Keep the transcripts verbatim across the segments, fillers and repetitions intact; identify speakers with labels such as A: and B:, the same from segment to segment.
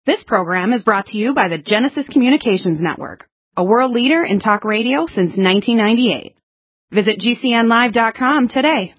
A: This program is brought to you by the Genesis Communications Network, a world leader in talk radio since nineteen ninety-eight. Visit G C N live dot com today.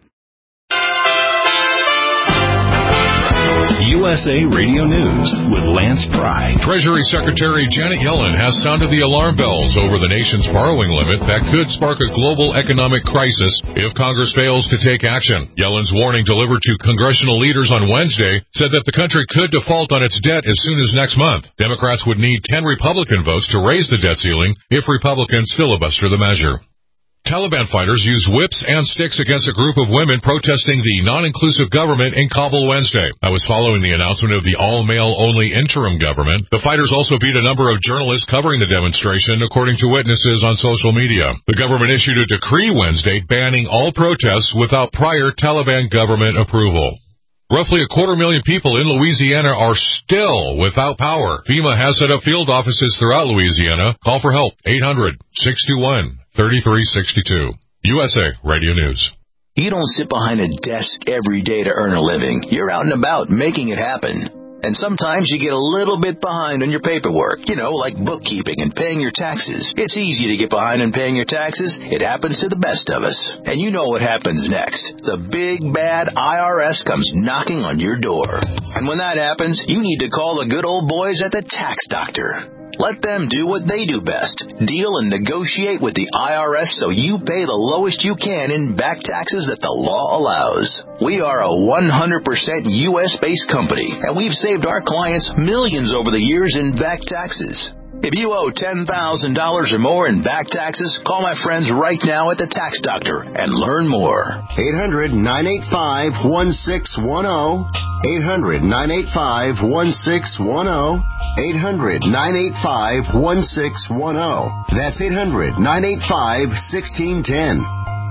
B: U S A Radio News with Lance Pry.
C: Treasury Secretary Janet Yellen has sounded the alarm bells over the nation's borrowing limit that could spark a global economic crisis if Congress fails to take action. Yellen's warning delivered to congressional leaders on Wednesday said that the country could default on its debt as soon as next month. Democrats would need ten Republican votes to raise the debt ceiling if Republicans filibuster the measure. Taliban fighters used whips and sticks against a group of women protesting the non-inclusive government in Kabul Wednesday. That was following the announcement of the all-male-only interim government. The fighters also beat a number of journalists covering the demonstration, according to witnesses on social media. The government issued a decree Wednesday banning all protests without prior Taliban government approval. Roughly a quarter million people in Louisiana are still without power. FEMA has set up field offices throughout Louisiana. Call for help, eight hundred, six two one, thirty-three sixty-two. U S A Radio News.
D: You don't sit behind a desk every day to earn a living. You're out and about making it happen. And sometimes you get a little bit behind on your paperwork, you know, like bookkeeping and paying your taxes. It's easy to get behind on paying your taxes. It happens to the best of us. And you know what happens next. The big, bad I R S comes knocking on your door. And when that happens, you need to call the good old boys at the Tax Doctor. Let them do what they do best. Deal and negotiate with the I R S so you pay the lowest you can in back taxes that the law allows. We are a one hundred percent U S-based company, and we've saved our clients millions over the years in back taxes. If you owe ten thousand dollars or more in back taxes, call my friends right now at the Tax Doctor and learn more.
E: eight hundred, nine eight five, one six one zero. eight hundred, nine eight five, one six one zero. eight hundred, nine eight five, one six one zero. That's eight hundred, nine eight five, one six one zero.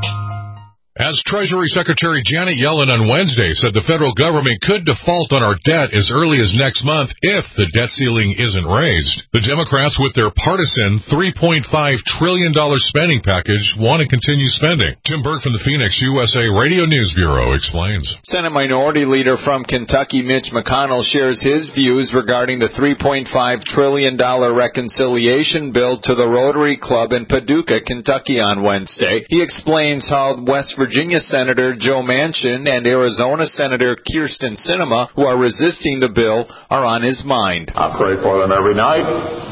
C: As Treasury Secretary Janet Yellen on Wednesday said the federal government could default on our debt as early as next month if the debt ceiling isn't raised. The Democrats, with their partisan three point five trillion dollars spending package, want to continue spending. Tim Berg from the Phoenix U S A Radio News Bureau explains.
F: Senate Minority Leader from Kentucky, Mitch McConnell, shares his views regarding the three point five trillion dollars reconciliation bill to the Rotary Club in Paducah, Kentucky on Wednesday. He explains how West Virginia Senator Joe Manchin and Arizona Senator Kyrsten Sinema, who are resisting the bill, are on his mind.
G: I pray for them every night.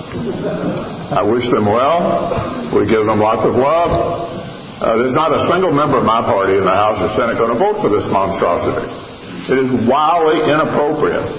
G: I wish them well. We give them lots of love. Uh, there's not a single member of my party in the House or Senate going to vote for this monstrosity. It is wildly inappropriate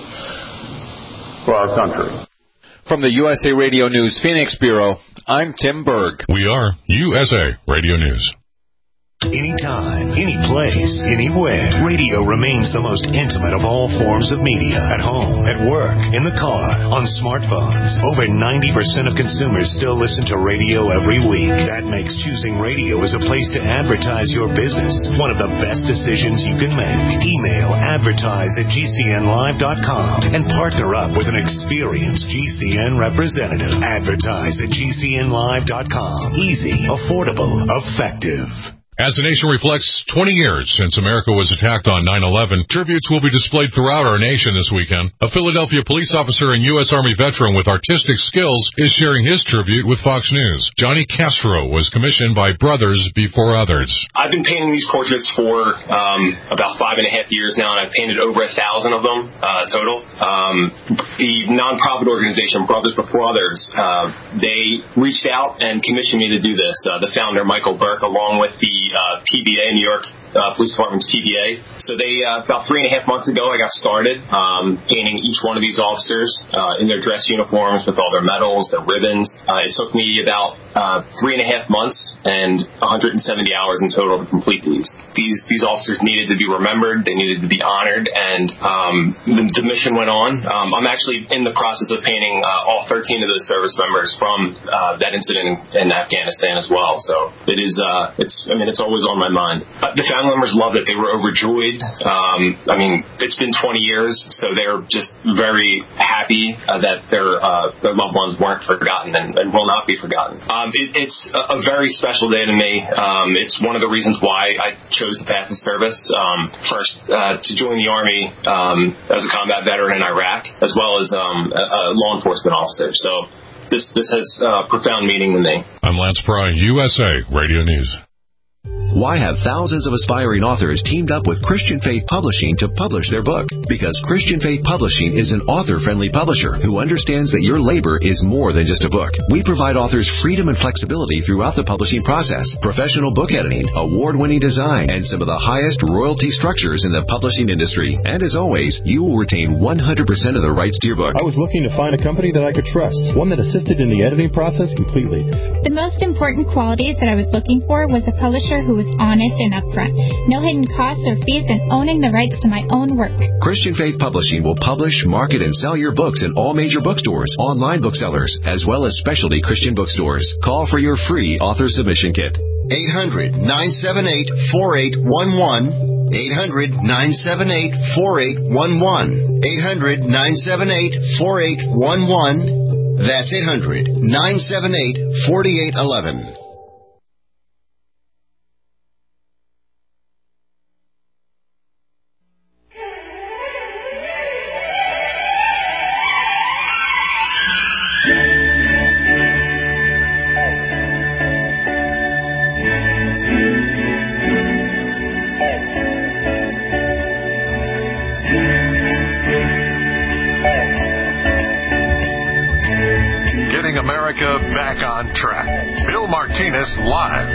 G: for our country.
F: From the U S A Radio News Phoenix Bureau, I'm Tim Berg.
C: We are U S A Radio News.
B: Anytime, any place, anywhere. Radio remains the most intimate of all forms of media. At home, at work, in the car, on smartphones. Over ninety percent of consumers still listen to radio every week. That makes choosing radio as a place to advertise your business one of the best decisions you can make. Email advertise at G C N live dot com and partner up with an experienced G C N representative. Advertise at G C N live dot com. Easy, affordable, effective.
C: As the nation reflects twenty years since America was attacked on nine eleven, tributes will be displayed throughout our nation this weekend. A Philadelphia police officer and U S Army veteran with artistic skills is sharing his tribute with Fox News. Johnny Castro was commissioned by Brothers Before Others.
H: I've been painting these portraits for um, about five and a half years now, and I've painted over a thousand of them uh, total. Um, the nonprofit organization Brothers Before Others, uh, they reached out and commissioned me to do this. Uh, the founder, Michael Burke, along with the Uh, P B A, New York uh, Police Department's P B A. So they, uh, about three and a half months ago, I got started um, painting each one of these officers uh, in their dress uniforms with all their medals, their ribbons. Uh, it took me about uh, three and a half months and one hundred seventy hours in total to complete these. These these officers needed to be remembered. They needed to be honored, and um, the, the mission went on. Um, I'm actually in the process of painting uh, all thirteen of those service members from uh, that incident in, in Afghanistan as well. So it is, uh, it's, I mean, it's always on my mind. Uh, the family members loved it. They were overjoyed. Um, I mean, it's been twenty years, so they're just very happy happy uh, that their uh, their loved ones weren't forgotten and, and will not be forgotten. Um, it, it's a, a very special day to me. Um, it's one of the reasons why I chose the path of service. Um, first, uh, to join the Army um, as a combat veteran in Iraq, as well as um, a, a law enforcement officer. So this this has uh, profound meaning to me.
C: I'm Lance Pry, U S A Radio News.
I: Why have thousands of aspiring authors teamed up with Christian Faith Publishing to publish their book? Because Christian Faith Publishing is an author-friendly publisher who understands that your labor is more than just a book. We provide authors freedom and flexibility throughout the publishing process, professional book editing, award-winning design, and some of the highest royalty structures in the publishing industry. And as always, you will retain one hundred percent of the rights to your book.
J: I was looking to find a company that I could trust, one that assisted in the editing process completely.
K: The most important qualities that I was looking for was a publisher who was honest and upfront, no hidden costs or fees, and owning the rights to my own work.
I: Christian Faith Publishing will publish, market, and sell your books in all major bookstores, online booksellers, as well as specialty Christian bookstores. Call for your free author submission kit.
E: eight hundred, nine seven eight, four eight one one. eight hundred, nine seven eight, four eight one one. eight hundred, nine seven eight, four eight one one. That's eight hundred, nine seven eight, four eight one one.
C: Back on track. Bill Martinez live.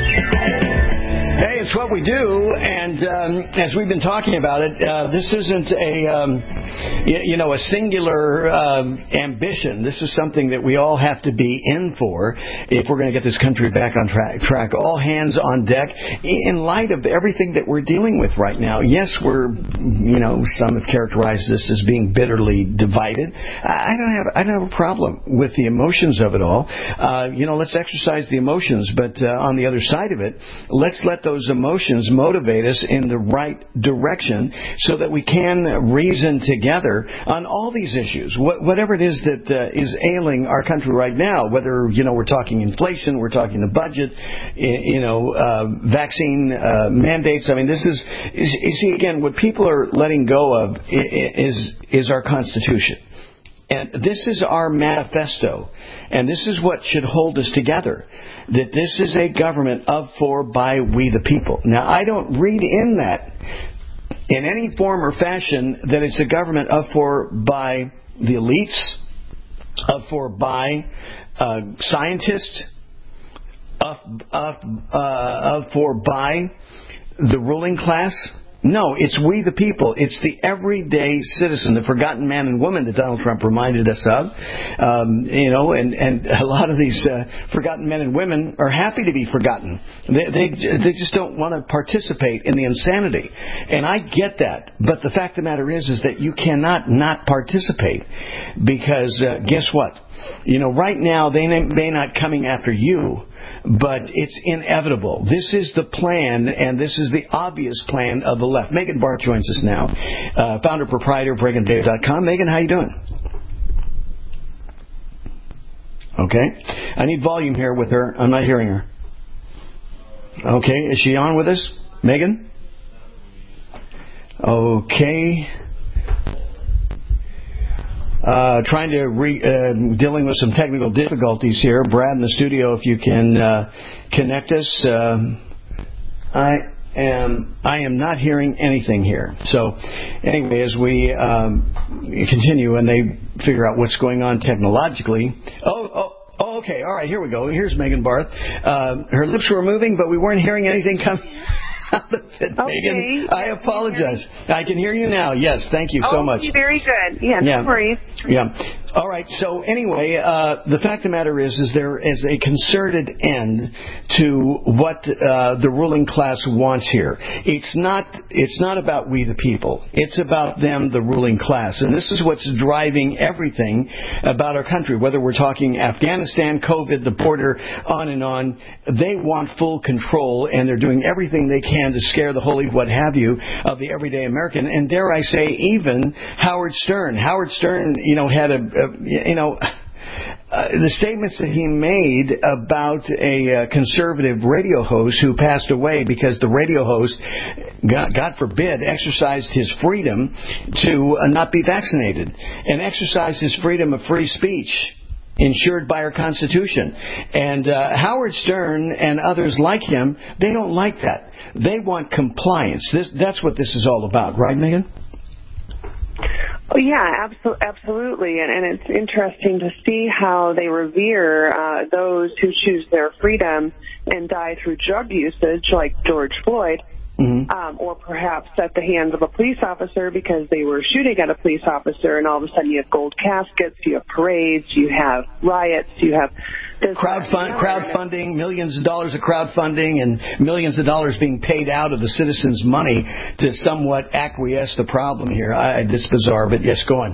L: Hey, it's what we do, and um, as we've been talking about it, uh, this isn't a um, you, you know a singular um, ambition. This is something that we all have to be in for if we're going to get this country back on track. Track. All hands on deck. In light of everything that we're dealing with right now, yes, we're you know some have characterized this as being bitterly divided. I don't have I don't have a problem with the emotions of it all. Uh, you know, let's exercise the emotions, but uh, on the other side of it, let's let those emotions motivate us in the right direction so that we can reason together on all these issues, Wh- whatever it is that uh, is ailing our country right now, whether, you know, we're talking inflation, we're talking the budget, you know, uh, vaccine uh, mandates. I mean, this is, is, you see, again, what people are letting go of is, is our Constitution. And this is our manifesto. And this is what should hold us together. That this is a government of, for, by, we the people. Now, I don't read in that in any form or fashion that it's a government of, for, by the elites, of, for, by uh, scientists, of, of, uh, of, for, by the ruling class. No, it's we the people. It's the everyday citizen, the forgotten man and woman that Donald Trump reminded us of. Um, you know, and, and a lot of these uh, forgotten men and women are happy to be forgotten. They, they, they just don't want to participate in the insanity. And I get that. But the fact of the matter is, is that you cannot not participate. Because uh, guess what? You know, right now they may not coming after you, but it's inevitable. This is the plan, and this is the obvious plan of the left. Megan Barth joins us now, uh, founder, proprietor of Reagan Dave dot com. Megan, how you doing? Okay. I need volume here with her. I'm not hearing her. Okay. Is she on with us? Megan? Okay. Uh, trying to re, uh, dealing with some technical difficulties here. Brad in the studio, if you can uh, connect us. Um, I am I am not hearing anything here. So anyway, as we um, continue and they figure out what's going on technologically. Oh, oh, oh, okay. All right, here we go. Here's Megan Barth. Uh, her lips were moving, but we weren't hearing anything coming out of it,
M: okay.
L: Megan. I apologize. I can hear you now. Yes, thank you so
M: oh,
L: much.
M: Very good. Yeah,
L: yeah.
M: No worries.
L: Yeah. All right. So anyway, uh, the fact of the matter is, is there is a concerted end to what uh, the ruling class wants here. It's not. It's not about we the people. It's about them, the ruling class, and this is what's driving everything about our country, whether we're talking Afghanistan, COVID, the border, on and on. They want full control, and they're doing everything they can to scare the holy what have you of the everyday American. And dare I say, even Howard Stern. Howard Stern, you know, had a, a you know... Uh, the statements that he made about a uh, conservative radio host who passed away because the radio host, God, God forbid, exercised his freedom to uh, not be vaccinated and exercised his freedom of free speech ensured by our Constitution. And uh, Howard Stern and others like him, they don't like that. They want compliance. This, that's what this is all about, right, Megan?
M: Oh, yeah, absolutely, absolutely. And, and it's interesting to see how they revere uh, those who choose their freedom and die through drug usage, like George Floyd, mm-hmm. um, or perhaps at the hands of a police officer because they were shooting at a police officer, and all of a sudden you have gold caskets, you have parades, you have riots, you have...
L: Crowdfund, crowdfunding, millions of dollars of crowdfunding, and millions of dollars being paid out of the citizens' money to somewhat acquiesce the problem here. I, it's bizarre, but yes, go on.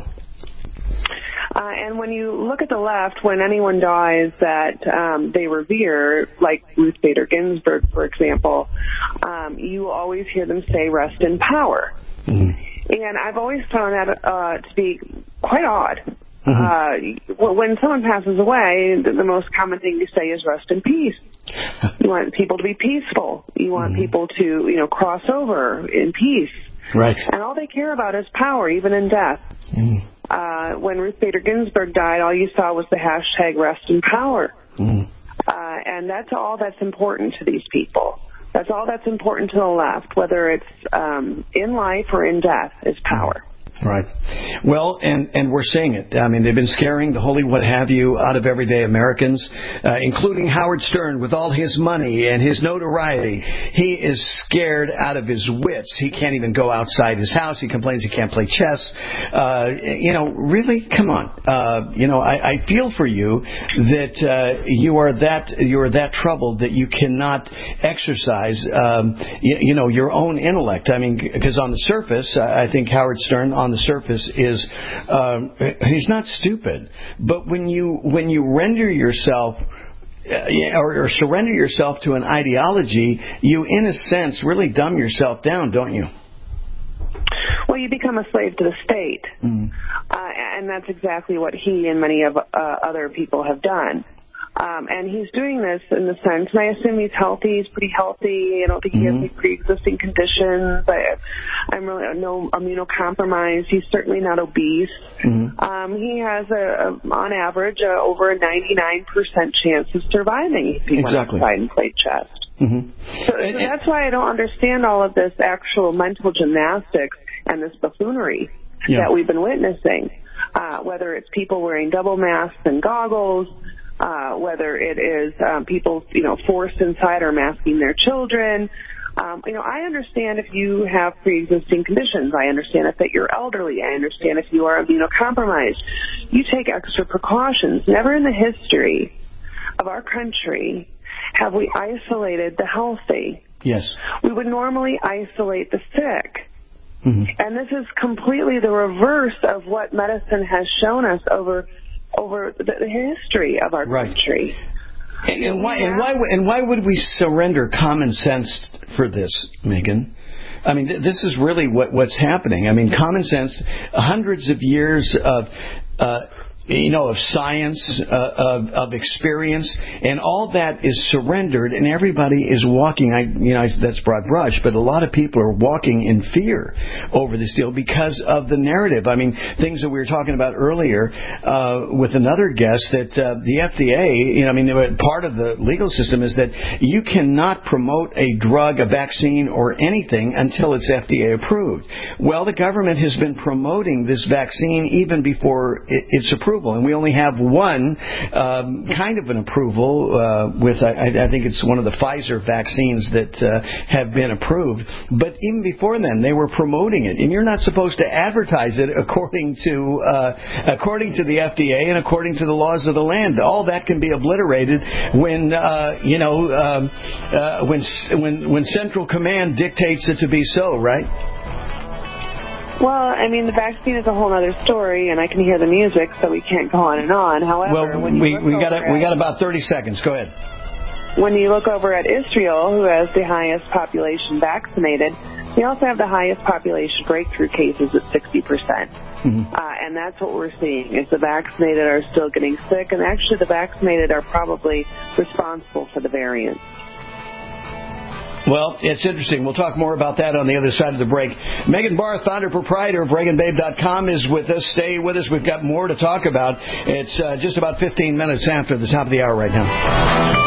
M: Uh, and when you look at the left, when anyone dies that um, they revere, like Ruth Bader Ginsburg, for example, um, you always hear them say, "Rest in power." Mm-hmm. And I've always found that uh, to be quite odd. Mm-hmm. Uh, when someone passes away, the, the most common thing you say is "rest in peace." You want people to be peaceful. You want mm-hmm. people to, you know, cross over in peace.
L: Right.
M: And all they care about is power, even in death. Mm-hmm. Uh, when Ruth Bader Ginsburg died, all you saw was the hashtag "rest in power." Mm-hmm. Uh, and that's all that's important to these people. That's all that's important to the left, whether it's um, in life or in death, is power.
L: Right. Well, and, and we're seeing it. I mean, they've been scaring the holy what have you out of everyday Americans, uh, including Howard Stern with all his money and his notoriety. He is scared out of his wits. He can't even go outside his house. He complains he can't play chess. Uh, you know, really? Come on. Uh, you know, I, I feel for you that uh, you are that you are that troubled that you cannot exercise, um, you, you know, your own intellect. I mean, because on the surface, I think Howard Stern on the surface is uh, he's not stupid, but when you when you render yourself uh, or, or surrender yourself to an ideology, you in a sense really dumb yourself down, don't you?
M: Well, you become a slave to the state, mm. uh, and that's exactly what he and many of uh, other people have done. Um, and he's doing this in the sense, and I assume he's healthy. He's pretty healthy. I don't think he mm-hmm. has any pre-existing conditions. I, I'm really no immunocompromised. He's certainly not obese. Mm-hmm. Um, he has, a, a on average, a, over a ninety-nine percent chance of surviving if he
L: exactly.
M: went outside and played chess. Mm-hmm. So, so that's why I don't understand all of this actual mental gymnastics and this buffoonery yeah. that we've been witnessing, uh, whether it's people wearing double masks and goggles, Uh, whether it is um, people, you know, forced inside or masking their children. Um, you know, I understand if you have pre-existing conditions. I understand if that you're elderly. I understand if you are immunocompromised. You take extra precautions. Never in the history of our country have we isolated the healthy.
L: Yes.
M: We would normally isolate the sick. Mm-hmm. And this is completely the reverse of what medicine has shown us over over the history of our
L: right.
M: country.
L: And, and why and why and why would we surrender common sense for this, Megan? I mean, th- this is really what what's happening. I mean, common sense, hundreds of years of uh, you know, of science, uh, of, of experience, and all that is surrendered, and everybody is walking. I, you know, that's broad brush, but a lot of people are walking in fear over this deal because of the narrative. I mean, things that we were talking about earlier uh, with another guest, that uh, the F D A, you know, I mean, part of the legal system is that you cannot promote a drug, a vaccine, or anything until it's F D A approved. Well, the government has been promoting this vaccine even before it's approved. And we only have one um, kind of an approval uh, with, I, I think it's one of the Pfizer vaccines that uh, have been approved. But even before then, they were promoting it. And you're not supposed to advertise it according to uh, according to the F D A and according to the laws of the land. All that can be obliterated when, uh, you know, um, uh, when, when, when Central Command dictates it to be so, right?
M: Well, I mean, the vaccine is a whole other story, and I can hear the music, so we can't go on and on. However,
L: well,
M: when you
L: we,
M: look
L: we got
M: at,
L: we got about thirty seconds. Go ahead.
M: When you look over at Israel, who has the highest population vaccinated, they also have the highest population breakthrough cases at sixty percent. Mm-hmm. Uh, and that's what we're seeing, is the vaccinated are still getting sick, and actually the vaccinated are probably responsible for the variants.
L: Well, it's interesting. We'll talk more about that on the other side of the break. Megan Barr, founder proprietor of Reagan Babe dot com, is with us. Stay with us. We've got more to talk about. It's uh, just about fifteen minutes after the top of the hour right now.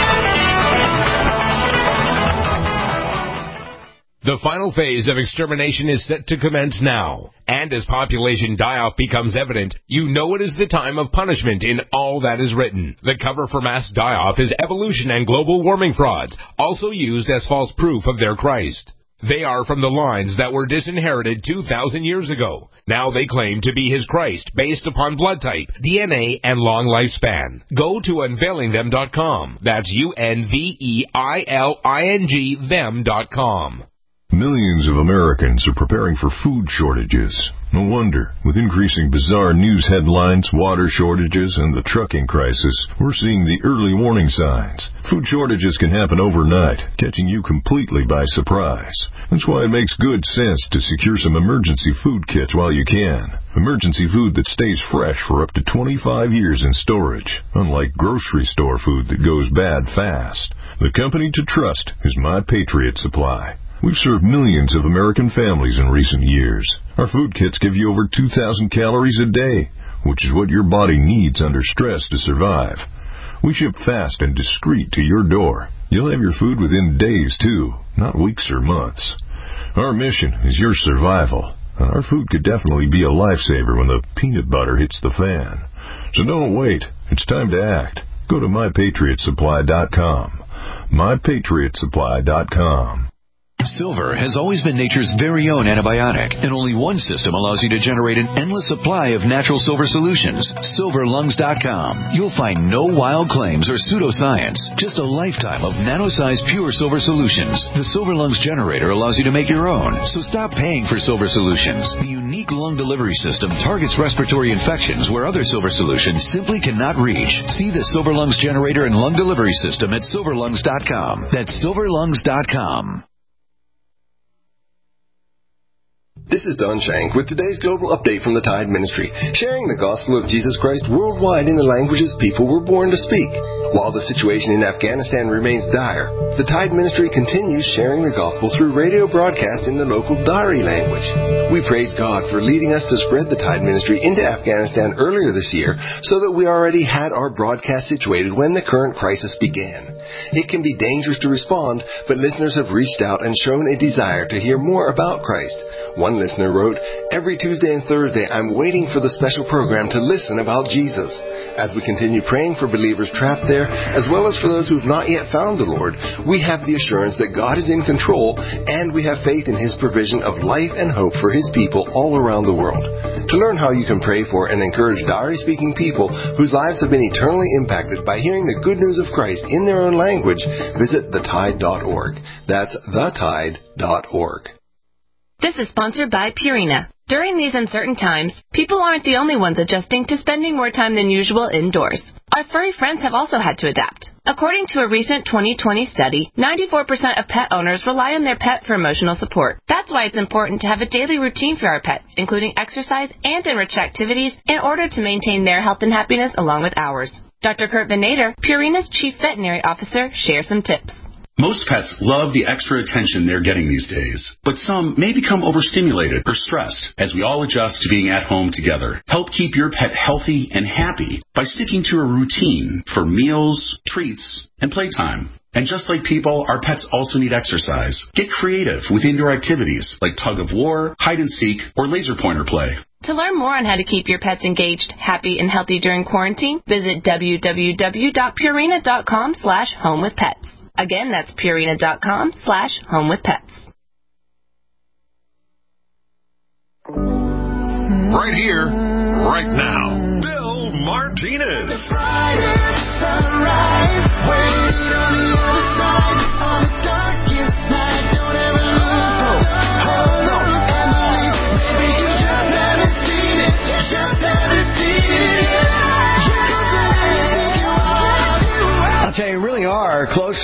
N: The final phase of extermination is set to commence now. And as population die-off becomes evident, you know it is the time of punishment in all that is written. The cover for mass die-off is evolution and global warming frauds, also used as false proof of their Christ. They are from the lines that were disinherited two thousand years ago. Now they claim to be his Christ based upon blood type, D N A, and long lifespan. Go to unveiling them dot com. That's U N V E I L I N G them dot com.
O: Millions of Americans are preparing for food shortages. No wonder, with increasing bizarre news headlines, water shortages, and the trucking crisis, we're seeing the early warning signs. Food shortages can happen overnight, catching you completely by surprise. That's why it makes good sense to secure some emergency food kits while you can. Emergency food that stays fresh for up to twenty-five years in storage, unlike grocery store food that goes bad fast. The company to trust is My Patriot Supply. We've served millions of American families in recent years. Our food kits give you over two thousand calories a day, which is what your body needs under stress to survive. We ship fast and discreet to your door. You'll have your food within days, too, not weeks or months. Our mission is your survival, and our food could definitely be a lifesaver when the peanut butter hits the fan. So don't wait. It's time to act. Go to my patriot supply dot com. my patriot supply dot com.
I: Silver has always been nature's very own antibiotic, and only one system allows you to generate an endless supply of natural silver solutions. silver lungs dot com. You'll find no wild claims or pseudoscience, just a lifetime of nano-sized pure silver solutions. The Silver Lungs generator allows you to make your own, so stop paying for silver solutions. The unique lung delivery system targets respiratory infections where other silver solutions simply cannot reach. See the Silver Lungs generator and lung delivery system at silver lungs dot com. That's silver lungs dot com.
P: This is Don Shank with today's global update from the Tide Ministry, sharing the gospel of Jesus Christ worldwide in the languages people were born to speak. While the situation in Afghanistan remains dire, the Tide Ministry continues sharing the gospel through radio broadcast in the local Dari language. We praise God for leading us to spread the Tide Ministry into Afghanistan earlier this year so that we already had our broadcast situated when the current crisis began. It can be dangerous to respond, but listeners have reached out and shown a desire to hear more about Christ. One listener wrote, "Every Tuesday and Thursday, I'm waiting for the special program to listen about Jesus." As we continue praying for believers trapped there, as well as for those who have not yet found the Lord, we have the assurance that God is in control, and we have faith in His provision of life and hope for His people all around the world. To learn how you can pray for and encourage Dari-speaking people whose lives have been eternally impacted by hearing the good news of Christ in their own language, visit the tide dot org. That's the tide dot org.
Q: This is sponsored by Purina. During these uncertain times, people aren't the only ones adjusting to spending more time than usual indoors. Our furry friends have also had to adapt. According to a recent twenty twenty study, ninety-four percent of pet owners rely on their pet for emotional support. That's why it's important to have a daily routine for our pets, including exercise and enriched activities, in order to maintain their health and happiness along with ours. Doctor Kurt Van Nader, Purina's Chief Veterinary Officer, shares some tips.
R: Most pets love the extra attention they're getting these days, but some may become overstimulated or stressed as we all adjust to being at home together. Help keep your pet healthy and happy by sticking to a routine for meals, treats, and playtime. And just like people, our pets also need exercise. Get creative with indoor activities like tug of war, hide and seek, or laser pointer play.
Q: To learn more on how to keep your pets engaged, happy, and healthy during quarantine, visit w w w dot purina dot com slash home with pets. Again, that's purina dot com slash home with pets.
C: Right here, right now, Bill Martinez.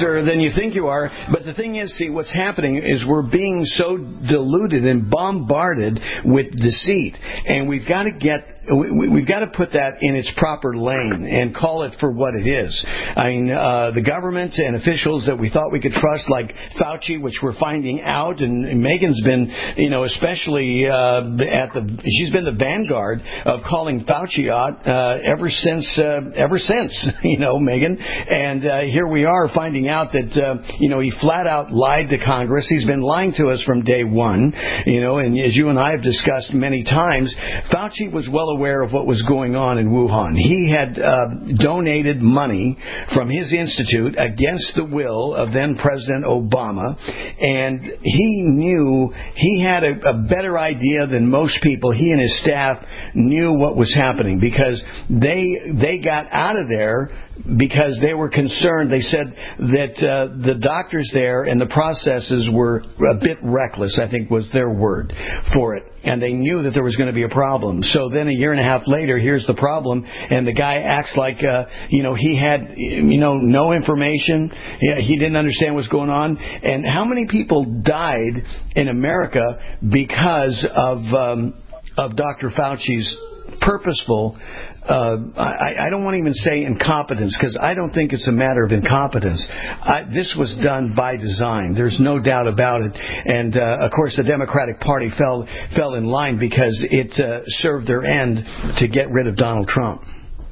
L: closer than you think you are. But the thing is, see, what's happening is we're being so diluted and bombarded with deceit, and we've got to get we, we've got to put that in its proper lane and call it for what it is. I mean, uh, the government and officials that we thought we could trust, like Fauci, which we're finding out, and, and Megan's been, you know, especially uh, at the she's been the vanguard of calling Fauci out uh, ever since uh, ever since, you know, Megan. And uh, here we are finding out that uh, you know he flat out lied to Congress. He's been lying to us from day one, you know. And as you and I have discussed many times, Fauci was well aware of what was going on in Wuhan. He had uh, donated money from his institute against the will of then President Obama, and he knew he had a, a better idea than most people. He and his staff knew what was happening because they they got out of there because they were concerned. They said that uh, the doctors there and the processes were a bit reckless, I think was their word for it. And they knew that there was going to be a problem. So then a year and a half later, here's the problem, and the guy acts like, uh, you know, he had, you know, no information. He didn't understand what's going on. And how many people died in America because of um, of Doctor Fauci's purposeful, uh, I, I don't want to even say incompetence, because I don't think it's a matter of incompetence. I, this was done by design. There's no doubt about it. And, uh, of course, the Democratic Party fell fell in line because it uh, served their end to get rid of Donald Trump.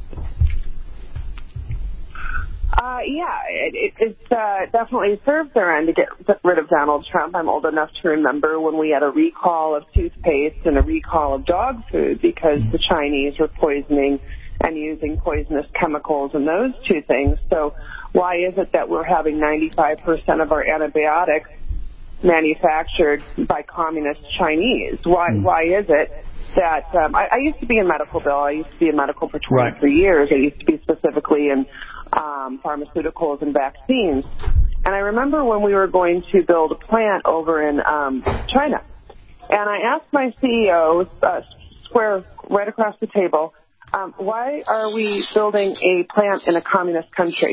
M: Uh, yeah, it, it, it's uh, definitely served their end to get rid of Donald Trump. I'm old enough to remember when we had a recall of toothpaste and a recall of dog food because the Chinese were poisoning and using poisonous chemicals and those two things. So why is it that we're having ninety-five percent of our antibiotics manufactured by communist Chinese? Why, mm. why is it that um, I, I used to be in medical, Bill. I used to be in medical for twenty-three right. years. I used to be specifically in um, pharmaceuticals and vaccines. And I remember when we were going to build a plant over in um, China. And I asked my C E O, uh, square right across the table, um, why are we building a plant in a communist country?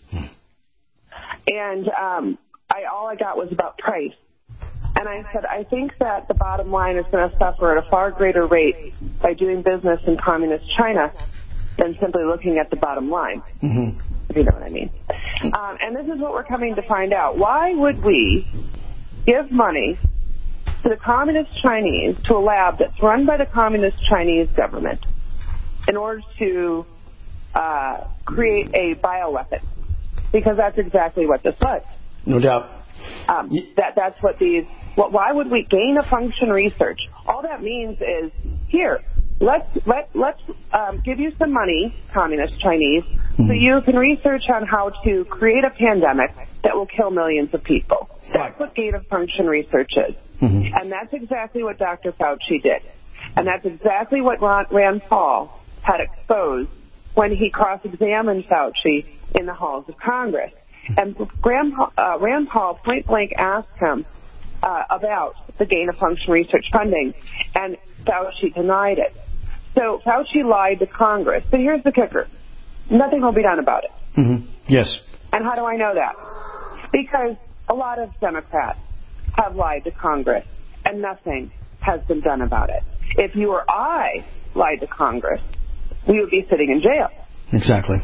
M: And um, I, all I got was about price. And I said, I think that the bottom line is going to suffer at a far greater rate by doing business in communist China than simply looking at the bottom line, mm-hmm. if you know what I mean. Um, and this is what we're coming to find out. Why would we give money to the communist Chinese, to a lab that's run by the communist Chinese government, in order to uh, create a bioweapon? Because that's exactly what this was.
L: No doubt.
M: Um, that that's what these. Well, why would we gain of function research? All that means is, here, let's let let's um, give you some money, communist Chinese, mm-hmm. so you can research on how to create a pandemic that will kill millions of people. That's what gain of function research is, mm-hmm. and that's exactly what Doctor Fauci did, and that's exactly what Ron, Rand Paul had exposed when he cross-examined Fauci in the halls of Congress. And Graham, uh, Rand Paul point blank asked him uh, about the gain of function research funding, and Fauci denied it. So Fauci lied to Congress. But here's the kicker. Nothing will be done about it.
L: Mm-hmm. Yes.
M: And how do I know that? Because a lot of Democrats have lied to Congress, and nothing has been done about it. If you or I lied to Congress, we would be sitting in jail.
L: Exactly.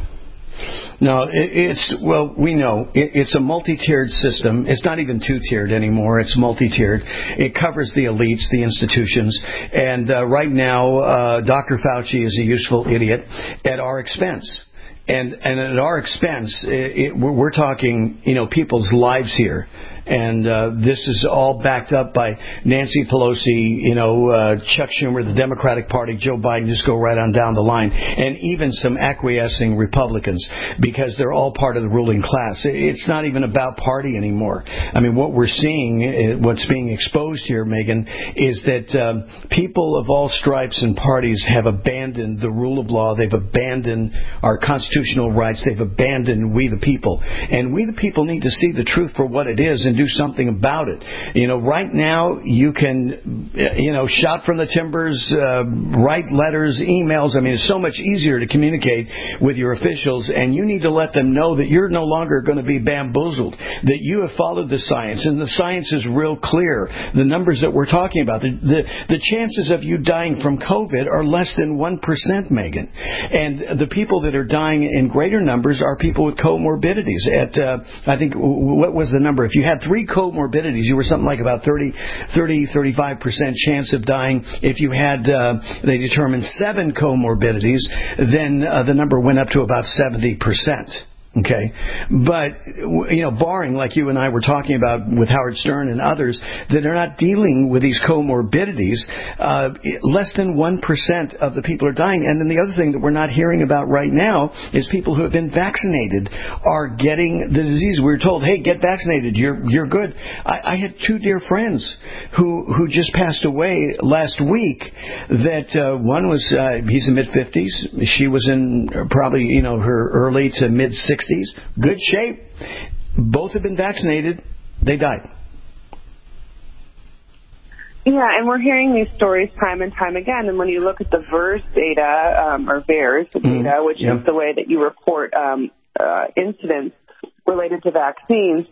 L: No, it, it's, well, we know it, it's a multi-tiered system. It's not even two-tiered anymore. It's multi-tiered. It covers the elites, the institutions. And uh, right now, uh, Doctor Fauci is a useful idiot at our expense. And, and at our expense, it, it, we're talking, you know, people's lives here. And uh, this is all backed up by Nancy Pelosi, you know, uh, Chuck Schumer, the Democratic Party, Joe Biden, just go right on down the line, and even some acquiescing Republicans, because they're all part of the ruling class. It's not even about party anymore. I mean, what we're seeing, what's being exposed here, Megan, is that um, people of all stripes and parties have abandoned the rule of law. They've abandoned our constitutional rights. They've abandoned we the people. And we the people need to see the truth for what it is. and do something about it. You know, right now you can, you know, shout from the timbers, uh, write letters, emails. I mean, it's so much easier to communicate with your officials, and you need to let them know that you're no longer going to be bamboozled, that you have followed the science, and the science is real clear. The numbers that we're talking about, the, the, the chances of you dying from COVID are less than one percent, Megan. And the people that are dying in greater numbers are people with comorbidities. At, uh, I think, what was the number? If you had three comorbidities, you were something like about thirty, thirty, thirty-five percent chance of dying. If you had, uh, they determined seven comorbidities, then uh, the number went up to about seventy percent. Okay, but, you know, barring, like you and I were talking about with Howard Stern and others, that are not dealing with these comorbidities, uh, less than one percent of the people are dying. And then the other thing that we're not hearing about right now is people who have been vaccinated are getting the disease. We were told, hey, get vaccinated, you're you're good. I, I had two dear friends who, who just passed away last week that uh, one was, uh, he's in mid-fifties. She was in probably, you know, her early to mid-sixties. Good shape. Both have been vaccinated. They died.
M: Yeah, and we're hearing these stories time and time again. And when you look at the VAERS data, um, or VAERS data, mm-hmm. which yep. is the way that you report um, uh, incidents related to vaccines,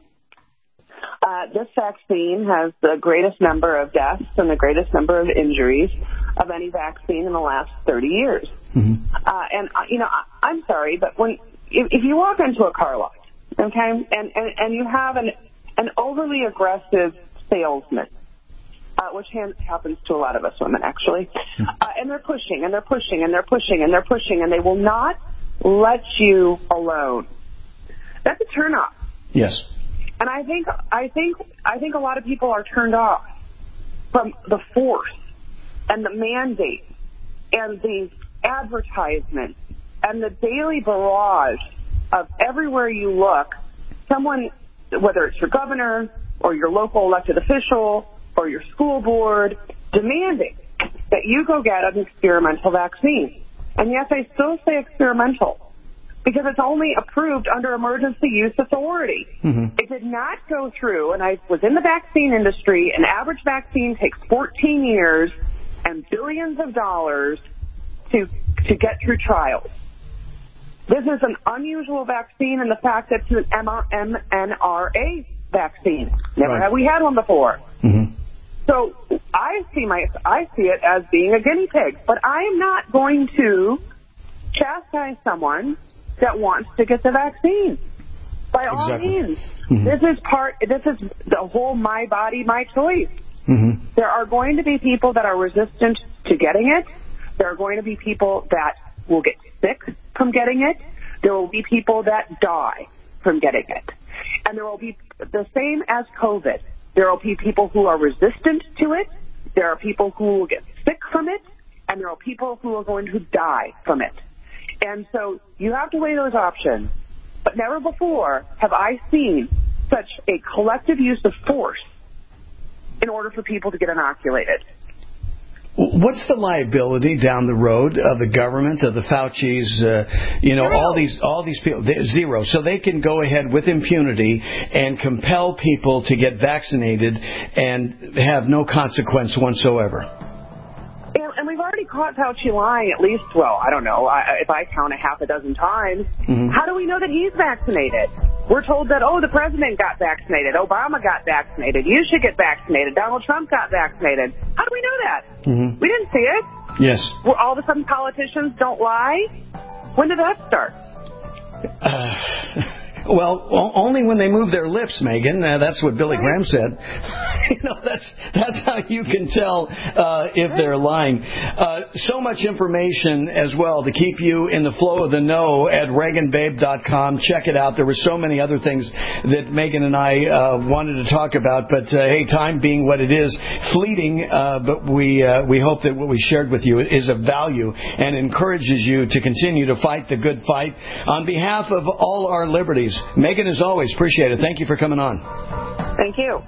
M: uh, this vaccine has the greatest number of deaths and the greatest number of injuries of any vaccine in the last thirty years. Mm-hmm. Uh, and, uh, you know, I, I'm sorry, but when If, if you walk into a car lot, okay, and, and, and you have an, an overly aggressive salesman, uh, which happens to a lot of us women, actually, uh, and they're pushing, and they're pushing, and they're pushing, and they're pushing, and they will not let you alone. That's a turn-off.
L: Yes.
M: And I think, I think, I think a lot of people are turned off from the force and the mandate and the advertisements and the daily barrage of everywhere you look, someone, whether it's your governor or your local elected official or your school board, demanding that you go get an experimental vaccine. And yes, I still say experimental because it's only approved under emergency use authority. Mm-hmm. It did not go through, and I was in the vaccine industry, an average vaccine takes fourteen years and billions of dollars to to get through trials. This is an unusual vaccine in the fact that it's an M N R A vaccine. Never right. have we had one before. Mm-hmm. So I see my I see it as being a guinea pig, but I am not going to chastise someone that wants to get the vaccine. By exactly. all means, mm-hmm. this is part. This is the whole my body, my choice. Mm-hmm. There are going to be people that are resistant to getting it. There are going to be people that will get sick from getting it. There will be people that die from getting it. And there will be the same as COVID. There will be people who are resistant to it. There are people who will get sick from it. And there are people who are going to die from it. And so you have to weigh those options. But never before have I seen such a collective use of force in order for people to get inoculated.
L: What's the liability down the road of the government, of the Fauci's, uh, you know, zero. all these all these people? Zero. So they can go ahead with impunity and compel people to get vaccinated and have no consequence whatsoever.
M: And, and we've already caught Fauci lying at least, well, I don't know, I, if I count a half a dozen times. Mm-hmm. How do we know that he's vaccinated? We're told that, oh, the president got vaccinated, Obama got vaccinated, you should get vaccinated, Donald Trump got vaccinated. How do we know that? Mm-hmm. We didn't see it.
L: Yes.
M: Well, all of a sudden politicians don't lie? When did that start?
L: Uh... Well, only when they move their lips, Megan. Uh, that's what Billy Graham said. you know, that's that's how you can tell uh, if they're lying. Uh, so much information as well to keep you in the flow of the know at Reagan Babe dot com. Check it out. There were so many other things that Megan and I uh, wanted to talk about, but uh, hey, time being what it is, fleeting. Uh, but we uh, we hope that what we shared with you is of value and encourages you to continue to fight the good fight on behalf of all our liberties. Megan, as always, appreciate it. Thank you for coming on.
M: Thank you.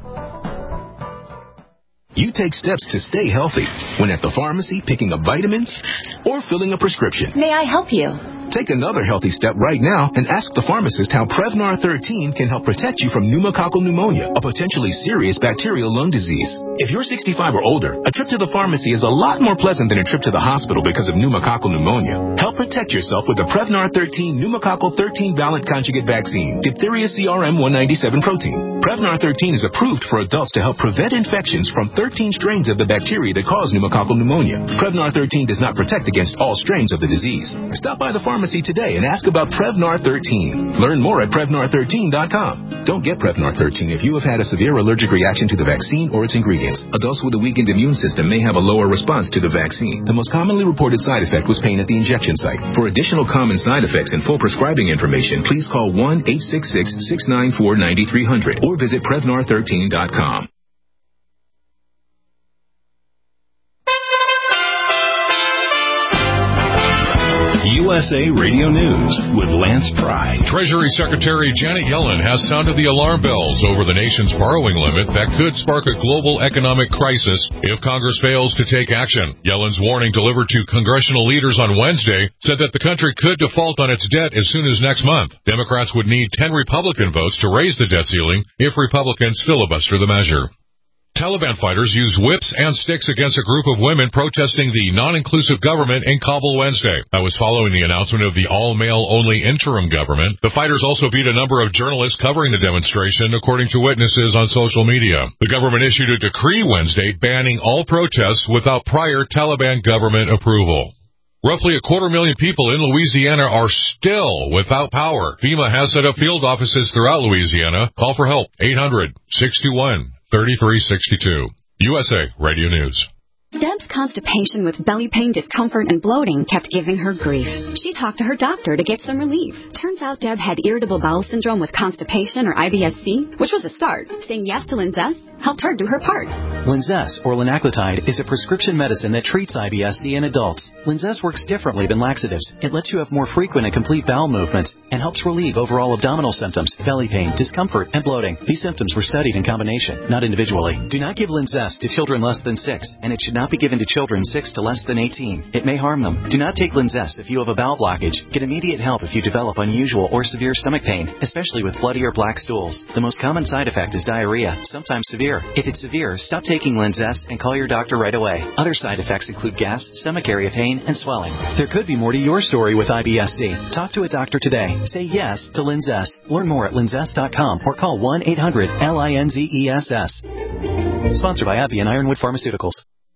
S: You take steps to stay healthy when at the pharmacy picking up vitamins or filling a prescription.
T: May I help you?
S: Take another healthy step right now and ask the pharmacist how Prevnar thirteen can help protect you from pneumococcal pneumonia, a potentially serious bacterial lung disease. If you're sixty-five or older, a trip to the pharmacy is a lot more pleasant than a trip to the hospital because of pneumococcal pneumonia. Help protect yourself with the Prevnar thirteen pneumococcal thirteen valent conjugate vaccine, diphtheria C R M one ninety-seven protein. Prevnar thirteen is approved for adults to help prevent infections from thirteen strains of the bacteria that cause pneumococcal pneumonia. Prevnar thirteen does not protect against all strains of the disease. Stop by the pharmacy today and ask about Prevnar thirteen. Learn more at Prevnar thirteen dot com. Don't get Prevnar thirteen if you have had a severe allergic reaction to the vaccine or its ingredients. Adults with a weakened immune system may have a lower response to the vaccine. The most commonly reported side effect was pain at the injection site. For additional common side effects and full prescribing information, please call one eight six six, six nine four, nine three zero zero or visit Prevnar thirteen dot com.
B: U S A Radio News with Lance Pry.
C: Treasury Secretary Janet Yellen has sounded the alarm bells over the nation's borrowing limit that could spark a global economic crisis if Congress fails to take action. Yellen's warning delivered to congressional leaders on Wednesday said that the country could default on its debt as soon as next month. Democrats would need ten Republican votes to raise the debt ceiling if Republicans filibuster the measure. Taliban fighters used whips and sticks against a group of women protesting the non-inclusive government in Kabul Wednesday. That was following the announcement of the all-male-only interim government. The fighters also beat a number of journalists covering the demonstration, according to witnesses on social media. The government issued a decree Wednesday banning all protests without prior Taliban government approval. Roughly a quarter million people in Louisiana are still without power. FEMA has set up field offices throughout Louisiana. Call for help, eight hundred, six two one, thirty-three sixty-two. U S A Radio News.
T: Deb's constipation with belly pain, discomfort, and bloating kept giving her grief. She talked to her doctor to get some relief. Turns out Deb had irritable bowel syndrome with constipation, or I B S C, which was a start. Saying yes to Linzess helped her do her part.
U: Linzess, or linaclotide, is a prescription medicine that treats I B S C in adults. Linzess works differently than laxatives. It lets you have more frequent and complete bowel movements and helps relieve overall abdominal symptoms, belly pain, discomfort, and bloating. These symptoms were studied in combination, not individually. Do not give Linzess to children less than six, and it should not be given to children six to less than eighteen. It may harm them. Do not take Linzess if you have a bowel blockage. Get immediate help if you develop unusual or severe stomach pain, especially with bloody or black stools. The most common side effect is diarrhea, sometimes severe. If it's severe, stop taking Linzess and call your doctor right away. Other side effects include gas, stomach area pain, and swelling. There could be more to your story with I B S C. Talk to a doctor today. Say yes to Linzess. Learn more at linzess dot com or call one eight hundred L I N Z E S S. Sponsored by AbbVie and Ironwood Pharmaceuticals.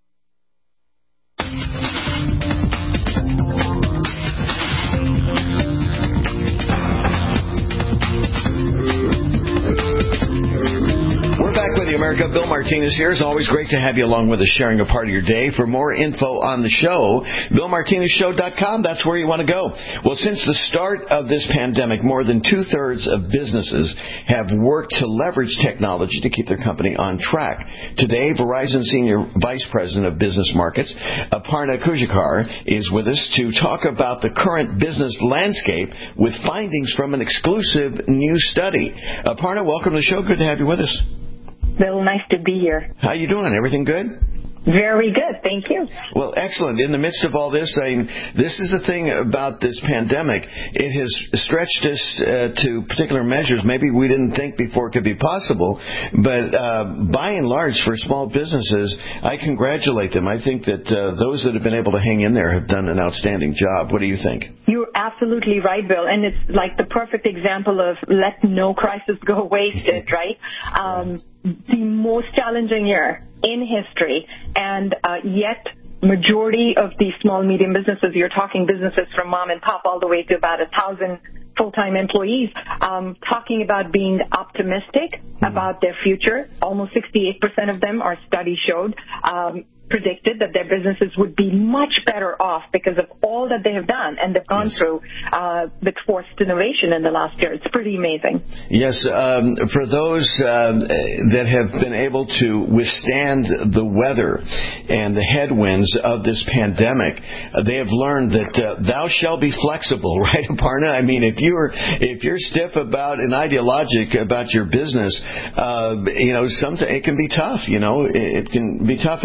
L: America. Bill Martinez here. It's always great to have you along with us, sharing a part of your day. For more info on the show, bill martinez show dot com. That's where you want to go. Well, since the start of this pandemic, more than two-thirds of businesses have worked to leverage technology to keep their company on track. Today, Verizon Senior Vice President of Business Markets, Aparna Kujakar, is with us to talk about the current business landscape with findings from an exclusive new study. Aparna, welcome to the show. Good to have you with us.
V: Bill, nice to be here.
L: How you doing? Everything good?
V: Very good, thank you.
L: Well, excellent. In the midst of all this, I mean, this is the thing about this pandemic. It has stretched us uh, to particular measures maybe we didn't think before could be possible. But uh, by and large, for small businesses, I congratulate them. I think that uh, those that have been able to hang in there have done an outstanding job. What do you think?
V: You're absolutely right, Bill. And it's like the perfect example of let no crisis go wasted, right? Um, the most challenging year in history, and uh, yet majority of these small, medium businesses, you're talking businesses from mom and pop all the way to about a thousand full-time employees, um, talking about being optimistic mm-hmm. about their future. Almost sixty-eight percent of them, our study showed, um, predicted that their businesses would be much better off because of all that they have done and they've gone yes. through uh, with forced innovation in the last year. It's pretty amazing.
L: Yes, um, for those uh, that have been able to withstand the weather and the headwinds of this pandemic, uh, they have learned that uh, thou shalt be flexible, right, Aparna? I mean, if you're if you're stiff about and ideologic about your business, uh, you know, something it can be tough. You know, it, it can be tough, and, and it's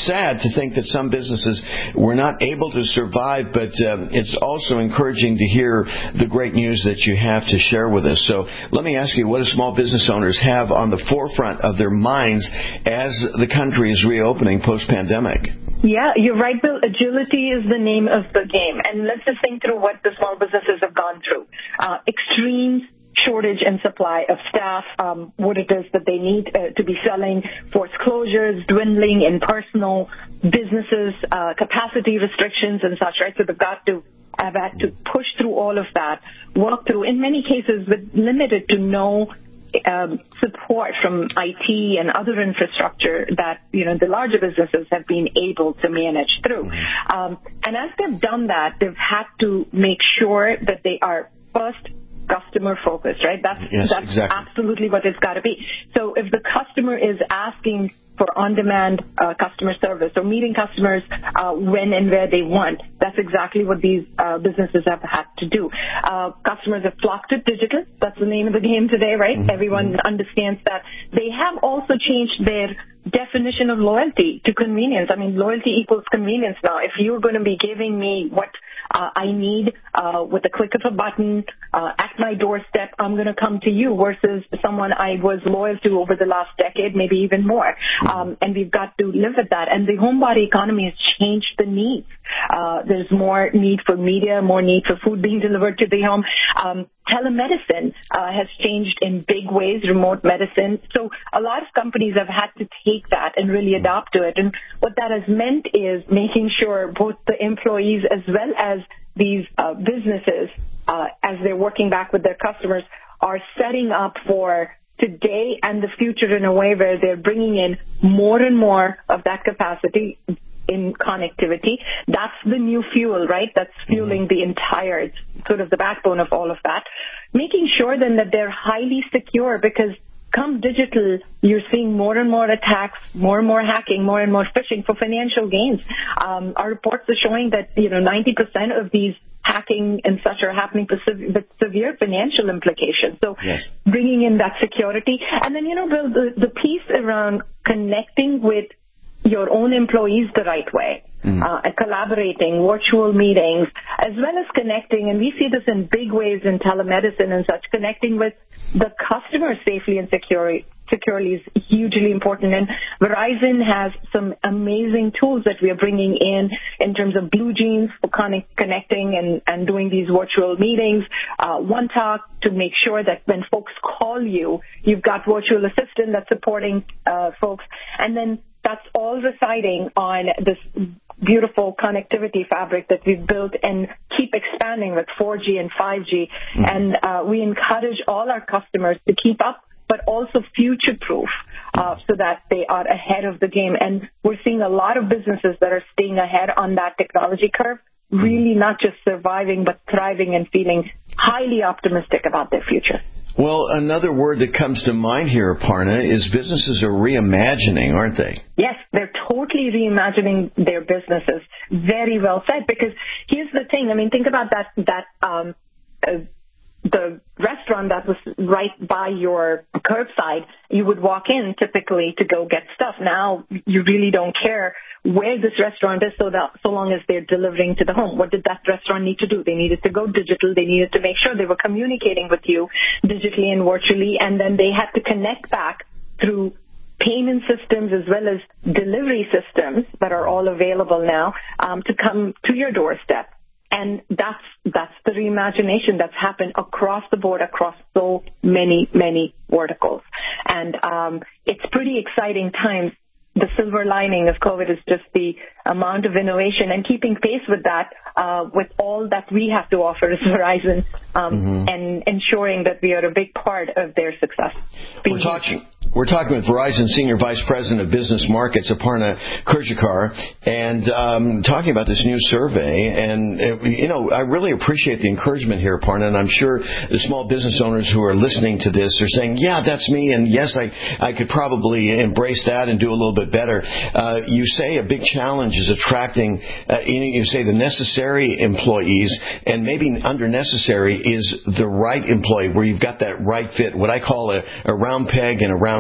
L: sad to think that some businesses were not able to survive, but um, it's also encouraging to hear the great news that you have to share with us. So let me ask you, what do small business owners have on the forefront of their minds as the country is reopening post-pandemic?
V: Yeah, you're right, Bill. Agility is the name of the game. And let's just think through what the small businesses have gone through. Uh, extreme shortage and supply of staff, um, what it is that they need uh, to be selling, forced closures, dwindling in personal businesses, uh, capacity restrictions and such, right? So they've got to have had to push through all of that, work through, in many cases, with limited to no um, support from I T and other infrastructure that, you know, the larger businesses have been able to manage through. Um, and as they've done that, they've had to make sure that they are first customer focused, right? That's,
L: yes,
V: that's
L: exactly.
V: absolutely what it's got to be. So if the customer is asking for on-demand uh, customer service or meeting customers uh, when and where they want, that's exactly what these uh, businesses have had to do. Uh, customers have flocked to digital. That's the name of the game today, right? Mm-hmm. Everyone understands that. They have also changed their definition of loyalty to convenience. I mean, loyalty equals convenience now. If you're going to be giving me what uh, I need uh, with a click of a button uh, at my doorstep, I'm going to come to you versus someone I was loyal to over the last decade, maybe even more. Um, and we've got to live with that. And the homebody economy has changed the needs. Uh, there's more need for media, more need for food being delivered to the home. Um, telemedicine uh, has changed in big ways, remote medicine. So a lot of companies have had to take that and really adopt to it. And what that has meant is making sure both the employees as well as these uh, businesses, uh, as they're working back with their customers, are setting up for today and the future in a way where they're bringing in more and more of that capacity in connectivity. That's the new fuel, right? That's fueling the entire, it's sort of the backbone of all of that. Making sure then that they're highly secure, because come digital, you're seeing more and more attacks, more and more hacking, more and more phishing for financial gains. Um, our reports are showing that, you know, ninety percent of these hacking and such are happening with severe financial implications. So yes. Bringing in that security. And then, you know, Bill, the, the piece around connecting with your own employees the right way, mm-hmm. uh, collaborating, virtual meetings, as well as connecting, and we see this in big ways in telemedicine and such, connecting with the customer safely and securely, securely is hugely important. And Verizon has some amazing tools that we are bringing in in terms of Blue Jeans for con- connecting and, and doing these virtual meetings, uh, One Talk to make sure that when folks call you, you've got virtual assistant that's supporting uh, folks. And then that's all residing on this beautiful connectivity fabric that we've built and keep expanding with four G and five G. Mm-hmm. And uh, we encourage all our customers to keep up, but also future-proof uh, so that they are ahead of the game. And we're seeing a lot of businesses that are staying ahead on that technology curve, really not just surviving, but thriving and feeling highly optimistic about their future.
L: Well, another word that comes to mind here, Aparna, is businesses are reimagining, aren't they?
V: Yes, they're totally reimagining their businesses. Very well said, because here's the thing. I mean, think about that, that um, uh, the restaurant that was right by your curbside. You would walk in typically to go get stuff. Now you really don't care where this restaurant is so that so long as they're delivering to the home. What did that restaurant need to do? They needed to go digital. They needed to make sure they were communicating with you digitally and virtually, and then they had to connect back through payment systems as well as delivery systems that are all available now um, to come to your doorstep. And that's that's the reimagination that's happened across the board, across so many, many verticals. And um, it's pretty exciting times. The silver lining of COVID is just the amount of innovation and keeping pace with that, uh, with all that we have to offer as Verizon, um, mm-hmm. and ensuring that we are a big part of their success.
L: We're talking, we're talking with Verizon Senior Vice President of Business Markets, Aparna Kurjakar, and um, talking about this new survey. And, uh, you know, I really appreciate the encouragement here, Aparna, and I'm sure the small business owners who are listening to this are saying, yeah, that's me, and yes, I, I could probably embrace that and do a little bit better. Uh, you say a big challenge is attracting, uh, you say the necessary employees, and maybe under necessary is the right employee, where you've got that right fit, what I call a, a round peg and a round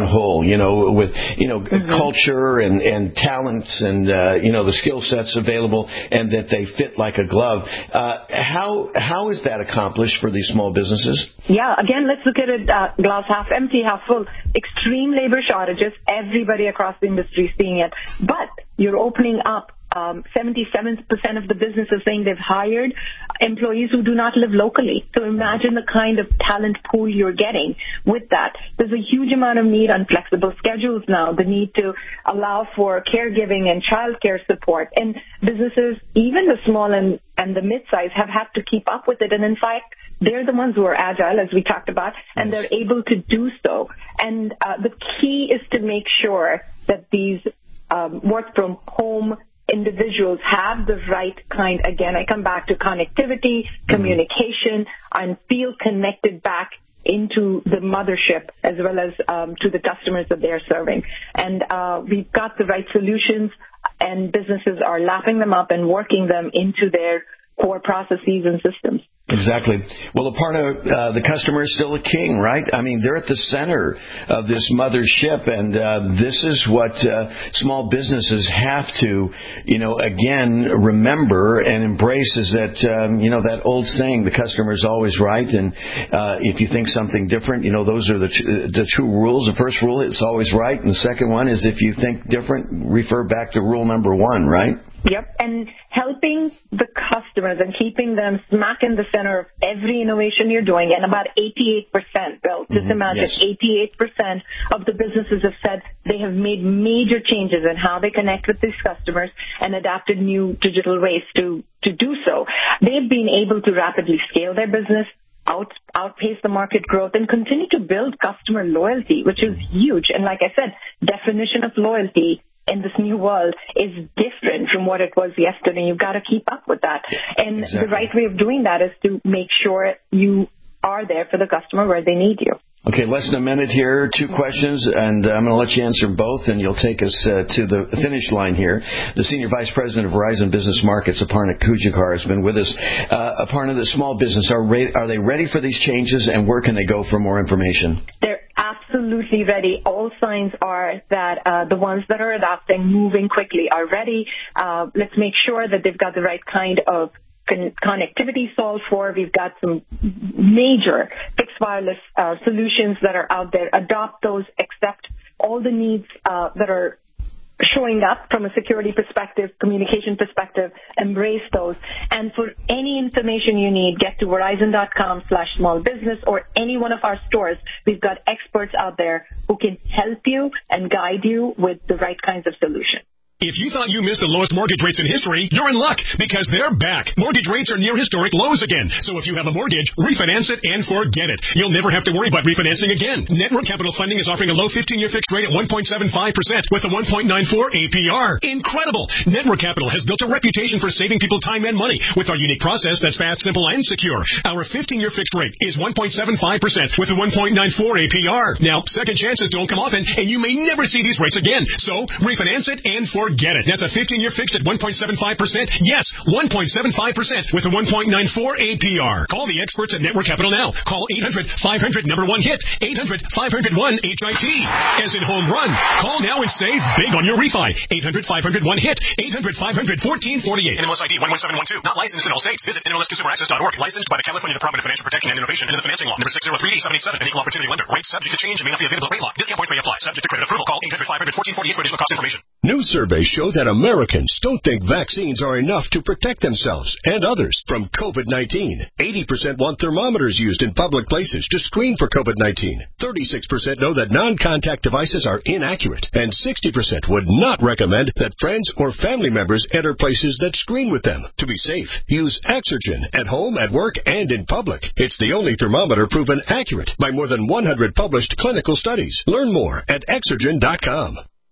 L: on whole, you know, with, you know, mm-hmm. culture and, and talents and, uh, you know, the skill sets available and that they fit like a glove. Uh, how how is that accomplished for these small businesses?
V: Yeah, again, let's look at it uh, glass half empty, half full. Extreme labor shortages. Everybody across the industry is seeing it. But you're opening up. Um, seventy-seven percent of the businesses saying they've hired employees who do not live locally. So imagine the kind of talent pool you're getting with that. There's a huge amount of need on flexible schedules now, the need to allow for caregiving and childcare support. And businesses, even the small and, and the mid-size, have had to keep up with it. And in fact, they're the ones who are agile, as we talked about, and they're able to do so. And uh, the key is to make sure that these um, work from home individuals have the right kind, again, I come back to connectivity, communication, and feel connected back into the mothership as well as um, to the customers that they're serving. And uh, we've got the right solutions, and businesses are lapping them up and working them into their core processes and systems.
L: Exactly. Well, a part of uh, the customer is still a king, right? I mean, they're at the center of this mothership, and uh, this is what uh, small businesses have to, you know, again, remember and embrace is that, um, you know, that old saying, the customer is always right, and uh, if you think something different, you know, those are the, t- the two rules. The first rule, it's always right, and the second one is if you think different, refer back to rule number one, right?
V: Yep, and helping the customers and keeping them smack in the center of every innovation you're doing, and about eighty-eight percent, Bill, just mm-hmm. imagine, yes. eighty-eight percent of the businesses have said they have made major changes in how they connect with these customers and adapted new digital ways to, to do so. They've been able to rapidly scale their business, out, outpace the market growth, and continue to build customer loyalty, which is huge. And like I said, definition of loyalty in this new world is different from what it was yesterday. You've got to keep up with that. And exactly. the right way of doing that is to make sure you are there for the customer where they need you.
L: Okay, less than a minute here, two questions, and I'm going to let you answer both, and you'll take us uh, to the finish line here. The Senior Vice President of Verizon Business Markets, Aparna Kujakar, has been with us. Uh, Aparna, the small business, are, re- are they ready for these changes, and where can they go for more information?
V: They're absolutely ready. All signs are that uh, the ones that are adopting, moving quickly, are ready. Uh, let's make sure that they've got the right kind of con- connectivity solved for. We've got some major fixed wireless uh, solutions that are out there. Adopt those, accept all the needs uh, that are showing up from a security perspective, communication perspective, embrace those. And for any information you need, get to verizon.com slash small business or any one of our stores. We've got experts out there who can help you and guide you with the right kinds of solutions.
A: If you thought you missed the lowest mortgage rates in history, you're in luck because they're back. Mortgage rates are near historic lows again. So if you have a mortgage, refinance it and forget it. You'll never have to worry about refinancing again. Network Capital Funding is offering a low fifteen-year fixed rate at one point seven five percent with a one point nine four A P R. Incredible! Network Capital has built a reputation for saving people time and money with our unique process that's fast, simple, and secure. Our fifteen-year fixed rate is one point seven five percent with a one point nine four A P R. Now, second chances don't come often, and you may never see these rates again. So refinance it and forget Get it. That's a fifteen-year fixed at one point seven five percent. Yes, one point seven five percent with a one point nine four A P R. Call the experts at Network Capital now. Call eight hundred five hundred number one hit. eight hundred five hundred one H I T. As in home run. Call now and save big on your refi. eight hundred five hundred one hit. eight hundred five hundred fourteen forty-eight. N M L S I D one one seven one two. Not licensed in all states. Visit N M L S consumer access dot org. Licensed by the California Department of Financial Protection and Innovation and the Financing Law. Number six zero three D seven eight seven. An equal opportunity lender. Rates subject to change and may not be available at rate lock. Discount points may apply. Subject to credit approval. Call eight hundred five hundred fourteen forty-eight for additional cost information.
D: New surveys show that Americans don't think vaccines are enough to protect themselves and others from COVID nineteen. eighty percent want thermometers used in public places to screen for COVID nineteen. thirty-six percent know that non-contact devices are inaccurate. And sixty percent would not recommend that friends or family members enter places that screen with them. To be safe, use Exergen at home, at work, and in public. It's the only thermometer proven accurate by more than one hundred published clinical studies. Learn more at Exergen dot com.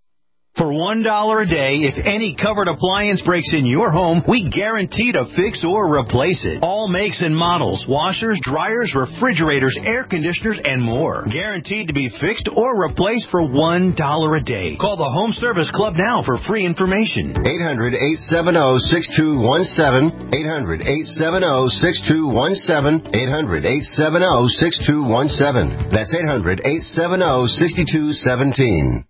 F: For one dollar a day, if any covered appliance breaks in your home, we guarantee to fix or replace it. All makes and models, washers, dryers, refrigerators, air conditioners, and more. Guaranteed to be fixed or replaced for one dollar a day. Call the Home Service Club now for free information.
E: eight hundred, eight seven zero, six two one seven. eight hundred, eight seven zero, six two one seven. eight hundred, eight seven zero, six two one seven. That's eight hundred, eight seven zero, six two one seven.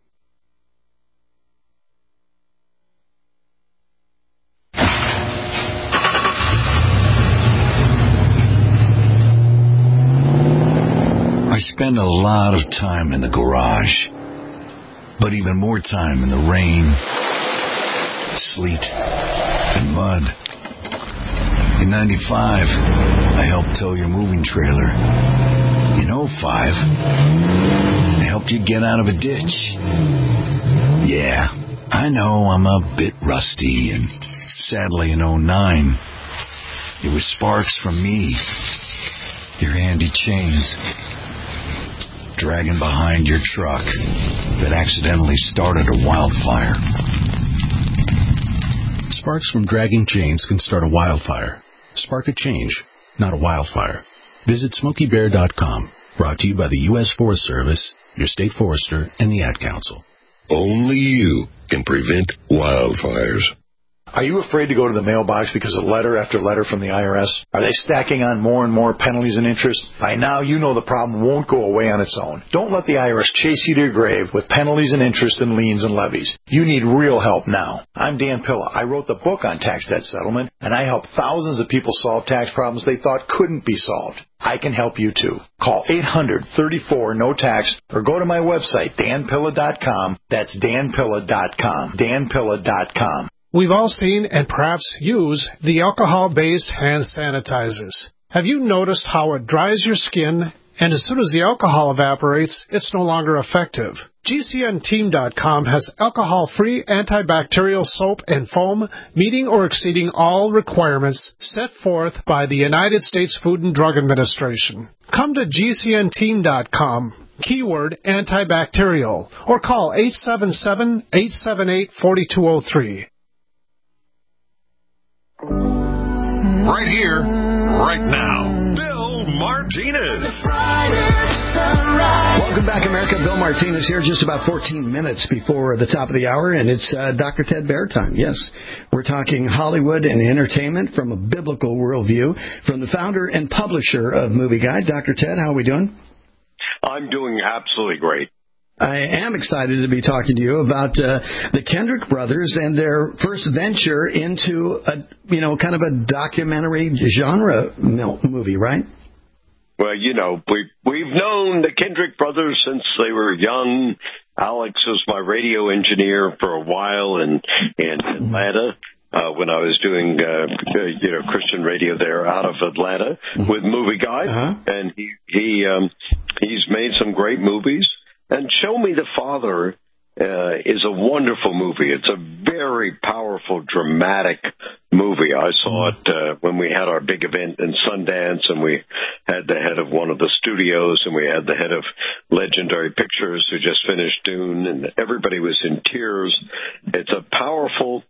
G: I spend a lot of time in the garage, but even more time in the rain, sleet, and mud. In ninety-five, I helped tow your moving trailer. In oh five, I helped you get out of a ditch. Yeah, I know I'm a bit rusty, and sadly in oh nine, it was sparks from me, your handy chains, dragging behind your truck that accidentally started a wildfire.
W: Sparks from dragging chains can start a wildfire. Spark a change, not a wildfire. Visit Smokey Bear dot com. Brought to you by the U S Forest Service, your state forester, and the Ad Council.
O: Only you can prevent wildfires.
X: Are you afraid to go to the mailbox because of letter after letter from the I R S? Are they stacking on more and more penalties and interest? By now, you know the problem won't go away on its own. Don't let the I R S chase you to your grave with penalties and interest and liens and levies. You need real help now. I'm Dan Pilla. I wrote the book on tax debt settlement, and I help thousands of people solve tax problems they thought couldn't be solved. I can help you too. Call eight hundred, thirty-four, no tax or go to my website, Dan Pilla dot com. That's Dan Pilla dot com. Dan Pilla dot com.
Y: We've all seen and perhaps use the alcohol-based hand sanitizers. Have you noticed how it dries your skin, and as soon as the alcohol evaporates, it's no longer effective? G C N team dot com has alcohol-free antibacterial soap and foam meeting or exceeding all requirements set forth by the United States Food and Drug Administration. Come to G C N team dot com. Keyword antibacterial, or call eight seven seven, eight seven eight, four two zero three.
C: Right here, right now, Bill Martinez.
L: Welcome back, America. Bill Martinez here, just about fourteen minutes before the top of the hour, and it's uh, Doctor Ted Baer time. Yes, we're talking Hollywood and entertainment from a biblical worldview, from the founder and publisher of Movie Guide. Doctor Ted, how are we doing?
Z: I'm doing absolutely great.
L: I am excited to be talking to you about uh, the Kendrick brothers and their first venture into a, you know, kind of a documentary genre movie, right?
Z: Well, you know, we, we've known the Kendrick brothers since they were young. Alex was my radio engineer for a while in, in Atlanta. Uh, when I was doing, uh, you know, Christian radio there out of Atlanta with Movie Guide. Uh-huh. And he, he, um, he's made some great movies. And Show Me the Father uh, is a wonderful movie. It's a very powerful, dramatic movie. I saw it uh, when we had our big event in Sundance, and we had the head of one of the studios, and we had the head of Legendary Pictures who just finished Dune, and everybody was in tears. It's a powerful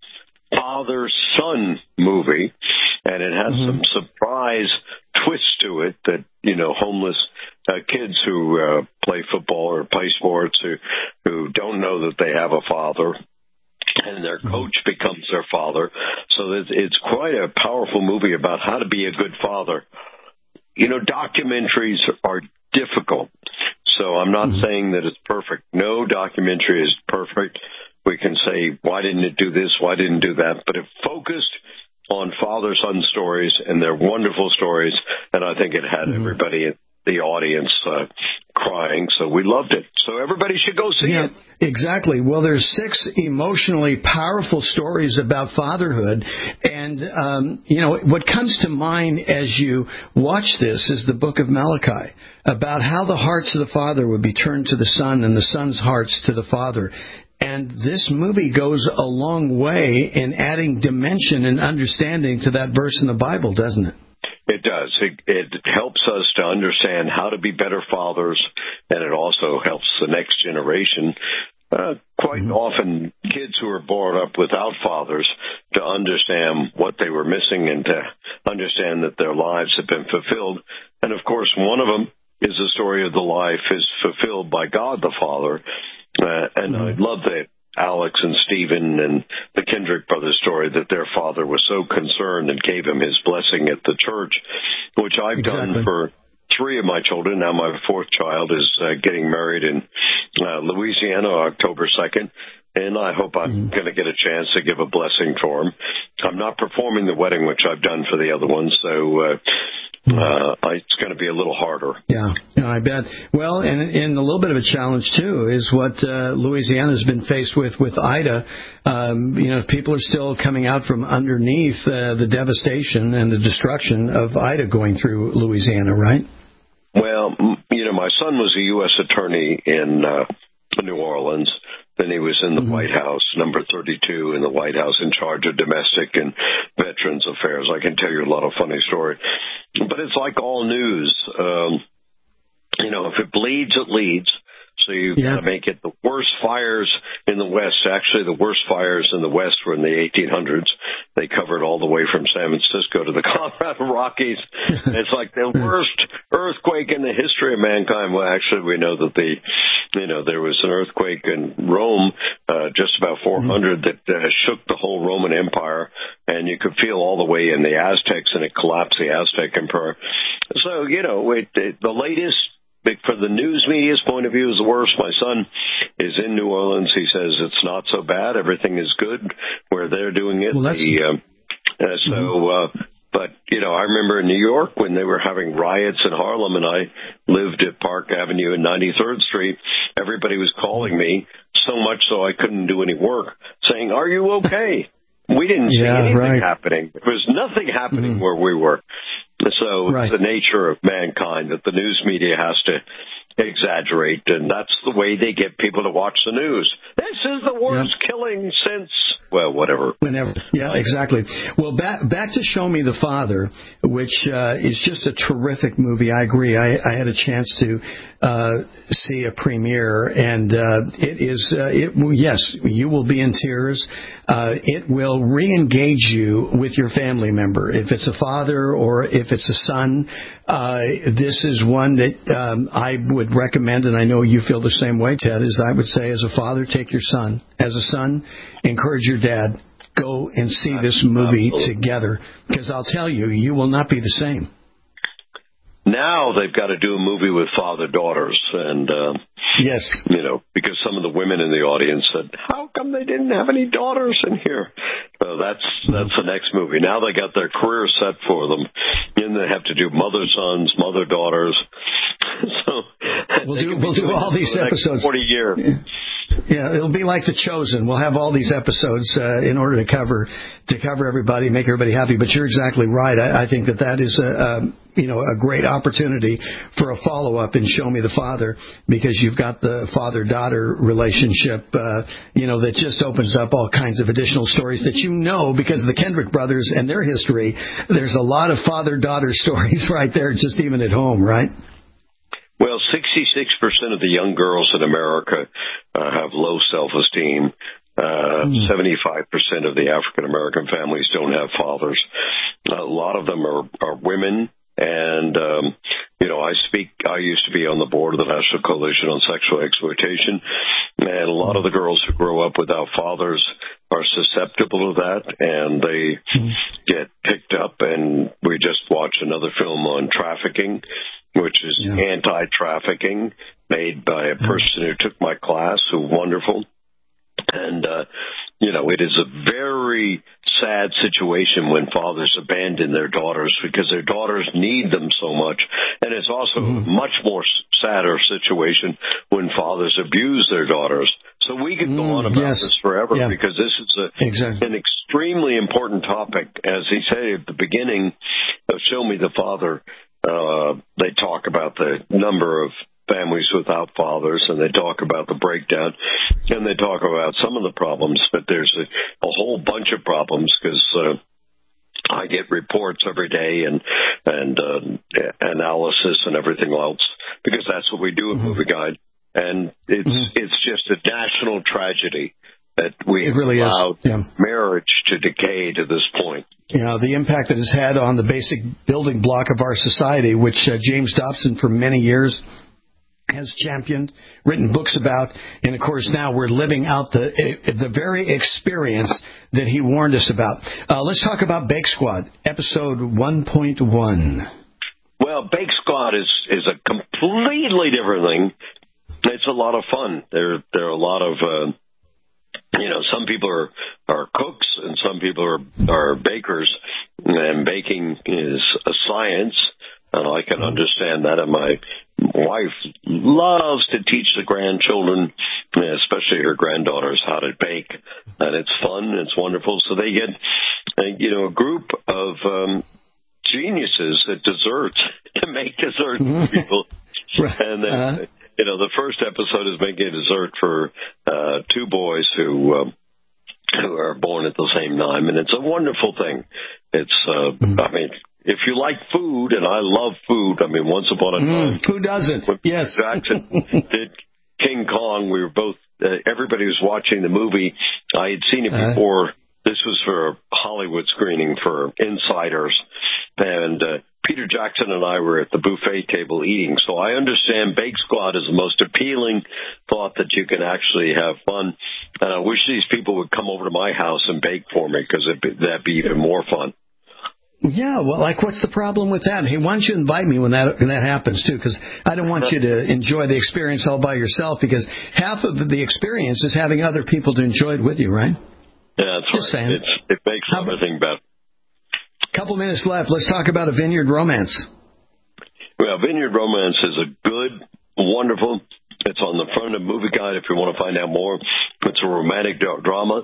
Z: father-son movie, and it has mm-hmm. some surprise twists to it that, you know, homeless uh, kids who uh, play football or play sports who, who don't know that they have a father, and their coach becomes their father. So it's quite a powerful movie about how to be a good father. You know, documentaries are difficult, so I'm not mm-hmm. saying that it's perfect. No documentary is perfect. We can say, why didn't it do this? Why didn't it do that? But it focused on father-son stories, and they're wonderful stories, and I think it had mm-hmm. everybody in the audience uh, crying, so we loved it. So everybody should go see
L: yeah,
Z: it.
L: Exactly. Well, there's six emotionally powerful stories about fatherhood, and, um, you know, what comes to mind as you watch this is the book of Malachi, about how the hearts of the father would be turned to the son, and the son's hearts to the father. And this movie goes a long way in adding dimension and understanding to that verse in the Bible, doesn't it?
Z: It does. It, it helps us to understand how to be better fathers, and it also helps the next generation uh, quite mm-hmm. often kids who are brought up without fathers to understand what they were missing and to understand that their lives have been fulfilled. And, of course, one of them is the story of the life is fulfilled by God the Father. Uh, and mm-hmm. I love that Alex and Stephen and the Kendrick brothers story that their father was so concerned and gave him his blessing at the church, which I've exactly. done for three of my children. Now my fourth child is uh, getting married in uh, Louisiana October second, and I hope I'm mm-hmm. going to get a chance to give a blessing for him. I'm not performing the wedding, which I've done for the other ones, so uh, Uh, it's going to be a little harder.
L: Yeah, no, I bet. Well, and, and a little bit of a challenge, too, is what uh, Louisiana's been faced with with Ida. Um, you know, people are still coming out from underneath uh, the devastation and the destruction of Ida going through Louisiana, right?
Z: Well, you know, my son was a U S attorney in uh, New Orleans. Then he was in the mm-hmm. White House, number thirty-two in the White House, in charge of domestic and veterans affairs. I can tell you a lot of funny stories. But it's like all news. Um, you know, if it bleeds, it leads. So you've yeah. got to make it the worst fires in the West. Actually, the worst fires in the West were in the eighteen hundreds. They covered all the way from San Francisco to the Colorado Rockies. It's like the worst earthquake in the history of mankind. Well, actually, we know that the, you know, there was an earthquake in Rome, uh, just about four hundred, mm-hmm. that uh, shook the whole Roman Empire, and you could feel all the way in the Aztecs, and it collapsed the Aztec Empire. So, you know, it, it, the latest. From the news media's point of view, is the worst. My son is in New Orleans. He says it's not so bad. Everything is good where they're doing it.
L: Well, that's...
Z: The, uh, uh, so, mm-hmm. uh, but, you know, I remember in New York when they were having riots in Harlem, and I lived at Park Avenue and ninety-third Street. Everybody was calling me, so much so I couldn't do any work, saying, "Are you okay?" We didn't see
L: yeah,
Z: anything
L: right.
Z: happening. There was nothing happening mm-hmm. where we were. So right. it's the nature of mankind that the news media has to exaggerate, and that's the way they get people to watch the news. This is the worst yep. killing since, well, whatever.
L: Whenever. Yeah, exactly. Well, back back to Show Me the Father, which uh, is just a terrific movie. I agree. I, I had a chance to uh, see a premiere, and uh, it is, uh, it yes, you will be in tears. Uh, it will re-engage you with your family member. If it's a father or if it's a son, uh, this is one that um, I would recommend, and I know you feel the same way, Ted, is I would say as a father, take your son. As a son, encourage your dad. Go and see this movie together, because I'll tell you, you will not be the same.
Z: Now they've got to do a movie with father-daughters, and uh,
L: yes,
Z: you know, because some of the women in the audience said, "How come they didn't have any daughters in here?" So that's that's the next movie. Now they got their career set for them, and they have to do mother-sons, mother-daughters. So
L: we'll do we'll do all these episodes.
Z: Forty years.
L: Yeah. Yeah, it'll be like The Chosen. We'll have all these episodes uh, in order to cover to cover everybody, make everybody happy. But you're exactly right. I, I think that that is a, a you know a great opportunity for a follow up in Show Me the Father, because you've got the father daughter relationship, uh, you know, that just opens up all kinds of additional stories that you know, because the Kendrick brothers and their history. There's a lot of father daughter stories right there, just even at home, right?
Z: Well, sixty-six percent of the young girls in America uh, have low self-esteem. Uh, mm. seventy-five percent of the African-American families don't have fathers. A lot of them are, are women. And, um, you know, I speak, I used to be on the board of the National Coalition on Sexual Exploitation. And a lot of the girls who grow up without fathers are susceptible to that, and they mm. get picked up. And we just watched another film on trafficking, which is yeah. anti-trafficking, made by a person who took my class, who wonderful. And, uh, you know, it is a very sad situation when fathers abandon their daughters, because their daughters need them so much. And it's also mm-hmm. a much more sadder situation when fathers abuse their daughters. So we could go on about
L: yes.
Z: this forever,
L: yeah.
Z: because this is a,
L: exactly.
Z: an extremely important topic. As he said at the beginning of Show Me the Father, uh, they talk about the number of families without fathers, and they talk about the breakdown, and they talk about some of the problems, but there's a, a whole bunch of problems, because uh, I get reports every day and and uh, analysis and everything else, because that's what we do at mm-hmm. Movie Guide. and it's mm-hmm. it's just a national tragedy that we
L: it really
Z: allowed
L: yeah.
Z: marriage to decay to this point.
L: Yeah, the impact that it's had on the basic building block of our society, which uh, James Dobson for many years has championed, written books about, and of course now we're living out the the very experience that he warned us about. Uh, let's talk about Bake Squad, episode one point one.
Z: Well, Bake Squad is is a completely different thing. It's a lot of fun. There there are a lot of uh, you know, some people are, are cooks and some people are, are bakers, and baking is a science, and I can understand that. And my wife loves to teach the grandchildren, especially her granddaughters, how to bake, and it's fun, it's wonderful. So they get, uh, you know, a group of um, geniuses at desserts to make desserts for people, and then. Uh-huh. You know, the first episode is making a dessert for uh, two boys who um, who are born at the same time, and it's a wonderful thing. It's, uh, mm. I mean, if you like food, and I love food, I mean, once upon a time.
L: Mm, who doesn't?
Z: When
L: yes.
Z: Jackson did King Kong, we were both, uh, everybody was watching the movie. I had seen it before. Uh, this was for a Hollywood screening for insiders, and uh, Peter Jackson and I were at the buffet table eating, so I understand Bake Squad is the most appealing thought that you can actually have fun. And I wish these people would come over to my house and bake for me, because that'd be even more fun.
L: Yeah, well, like, what's the problem with that? Hey, why don't you invite me when that when that happens, too? Because I don't want you to enjoy the experience all by yourself, because half of the experience is having other people to enjoy it with you, right?
Z: Yeah, that's
L: Just
Z: right.
L: Saying.
Z: It's, it makes How everything better.
L: Couple minutes left. Let's talk about A Vineyard Romance.
Z: Well, Vineyard Romance is a good, wonderful. It's on the front of Movie Guide if you want to find out more. It's a romantic drama.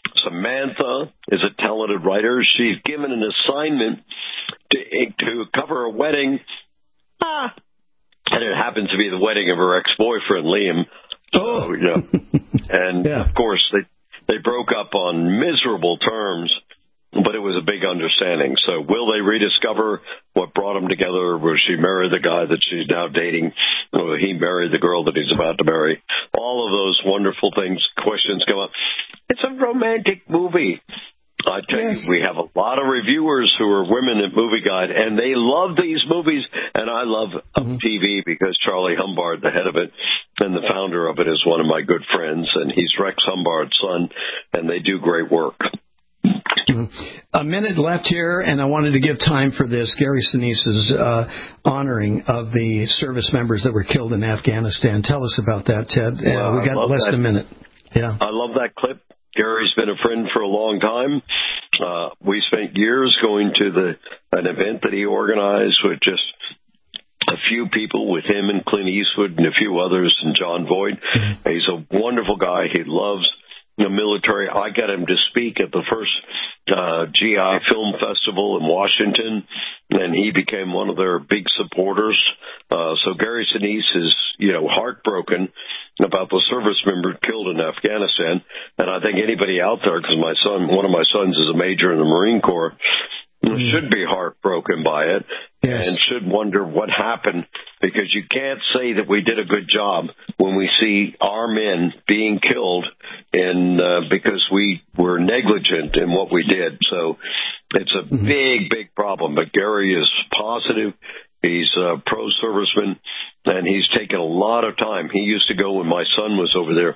Z: Samantha is a talented writer. She's given an assignment to, to cover a wedding. Ah, and it happens to be the wedding of her ex-boyfriend, Liam. So,
L: oh.
Z: you know, and, yeah. of course, they, they broke up on miserable terms. But it was a big understanding. So will they rediscover what brought them together? Will she marry the guy that she's now dating? Will he marry the girl that he's about to marry? All of those wonderful things, questions come up. It's a romantic movie. I tell yes. you, we have a lot of reviewers who are women at Movie Guide, and they love these movies. And I love mm-hmm. T V because Charlie Humbard, the head of it, and the founder of it, is one of my good friends, and he's Rex Humbard's son, and they do great work.
L: A minute left here, and I wanted to give time for this. Gary Sinise's uh, honoring of the service members that were killed in Afghanistan. Tell us about that, Ted.
Z: Well,
L: uh, we got less
Z: that.
L: than a minute. Yeah,
Z: I love that clip. Gary's been a friend for a long time. Uh, we spent years going to the an event that he organized with just a few people, with him and Clint Eastwood and a few others, and John Voight. Mm-hmm. He's a wonderful guy. He loves the military. I got him to speak at the first uh, G I Film Festival in Washington, and he became one of their big supporters. Uh, so Gary Sinise is, you know, heartbroken about the service member killed in Afghanistan. And I think anybody out there, because my son, one of my sons is a major in the Marine Corps, mm. should be heartbroken by it yes. and should wonder what happened, because you can't say that we did a good job when we see our men being killed in uh, because we were negligent in what we did. So it's a mm-hmm. big, big problem. But Gary is positive. He's a pro-serviceman, and he's taken a lot of time. He used to go when my son was over there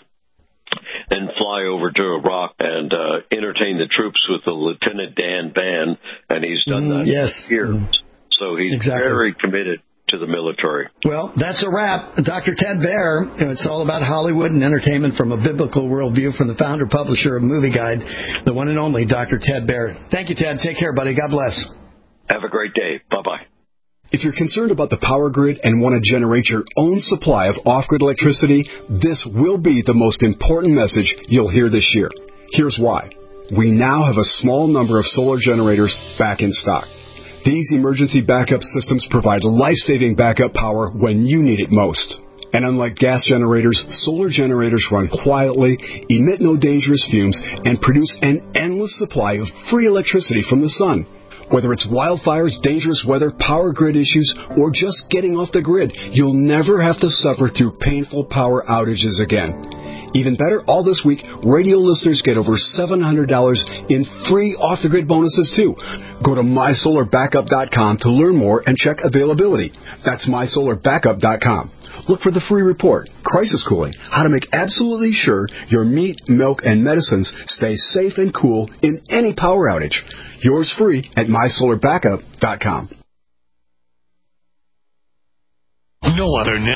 Z: and fly over to Iraq and uh, entertain the troops with the Lieutenant Dan Band, and he's done
L: mm,
Z: that
L: yes.
Z: here.
L: Mm.
Z: So he's
L: exactly.
Z: very committed to the military.
L: Well, that's a wrap. Doctor Ted Baehr, it's all about Hollywood and entertainment from a biblical worldview, from the founder, publisher of Movie Guide, the one and only Doctor Ted Baehr. Thank you, Ted. Take care, buddy. God bless.
Z: Have a great day. Bye-bye.
H: If you're concerned about the power grid and want to generate your own supply of off-grid electricity, this will be the most important message you'll hear this year. Here's why. We now have a small number of solar generators back in stock. These emergency backup systems provide life-saving backup power when you need it most. And unlike gas generators, solar generators run quietly, emit no dangerous fumes, and produce an endless supply of free electricity from the sun. Whether it's wildfires, dangerous weather, power grid issues, or just getting off the grid, you'll never have to suffer through painful power outages again. Even better, all this week, radio listeners get over seven hundred dollars in free off-the-grid bonuses, too. Go to my solar backup dot com to learn more and check availability. That's my solar backup dot com. Look for the free report, Crisis Cooling, how to make absolutely sure your meat, milk, and medicines stay safe and cool in any power outage. Yours free at my solar backup dot com.
B: No other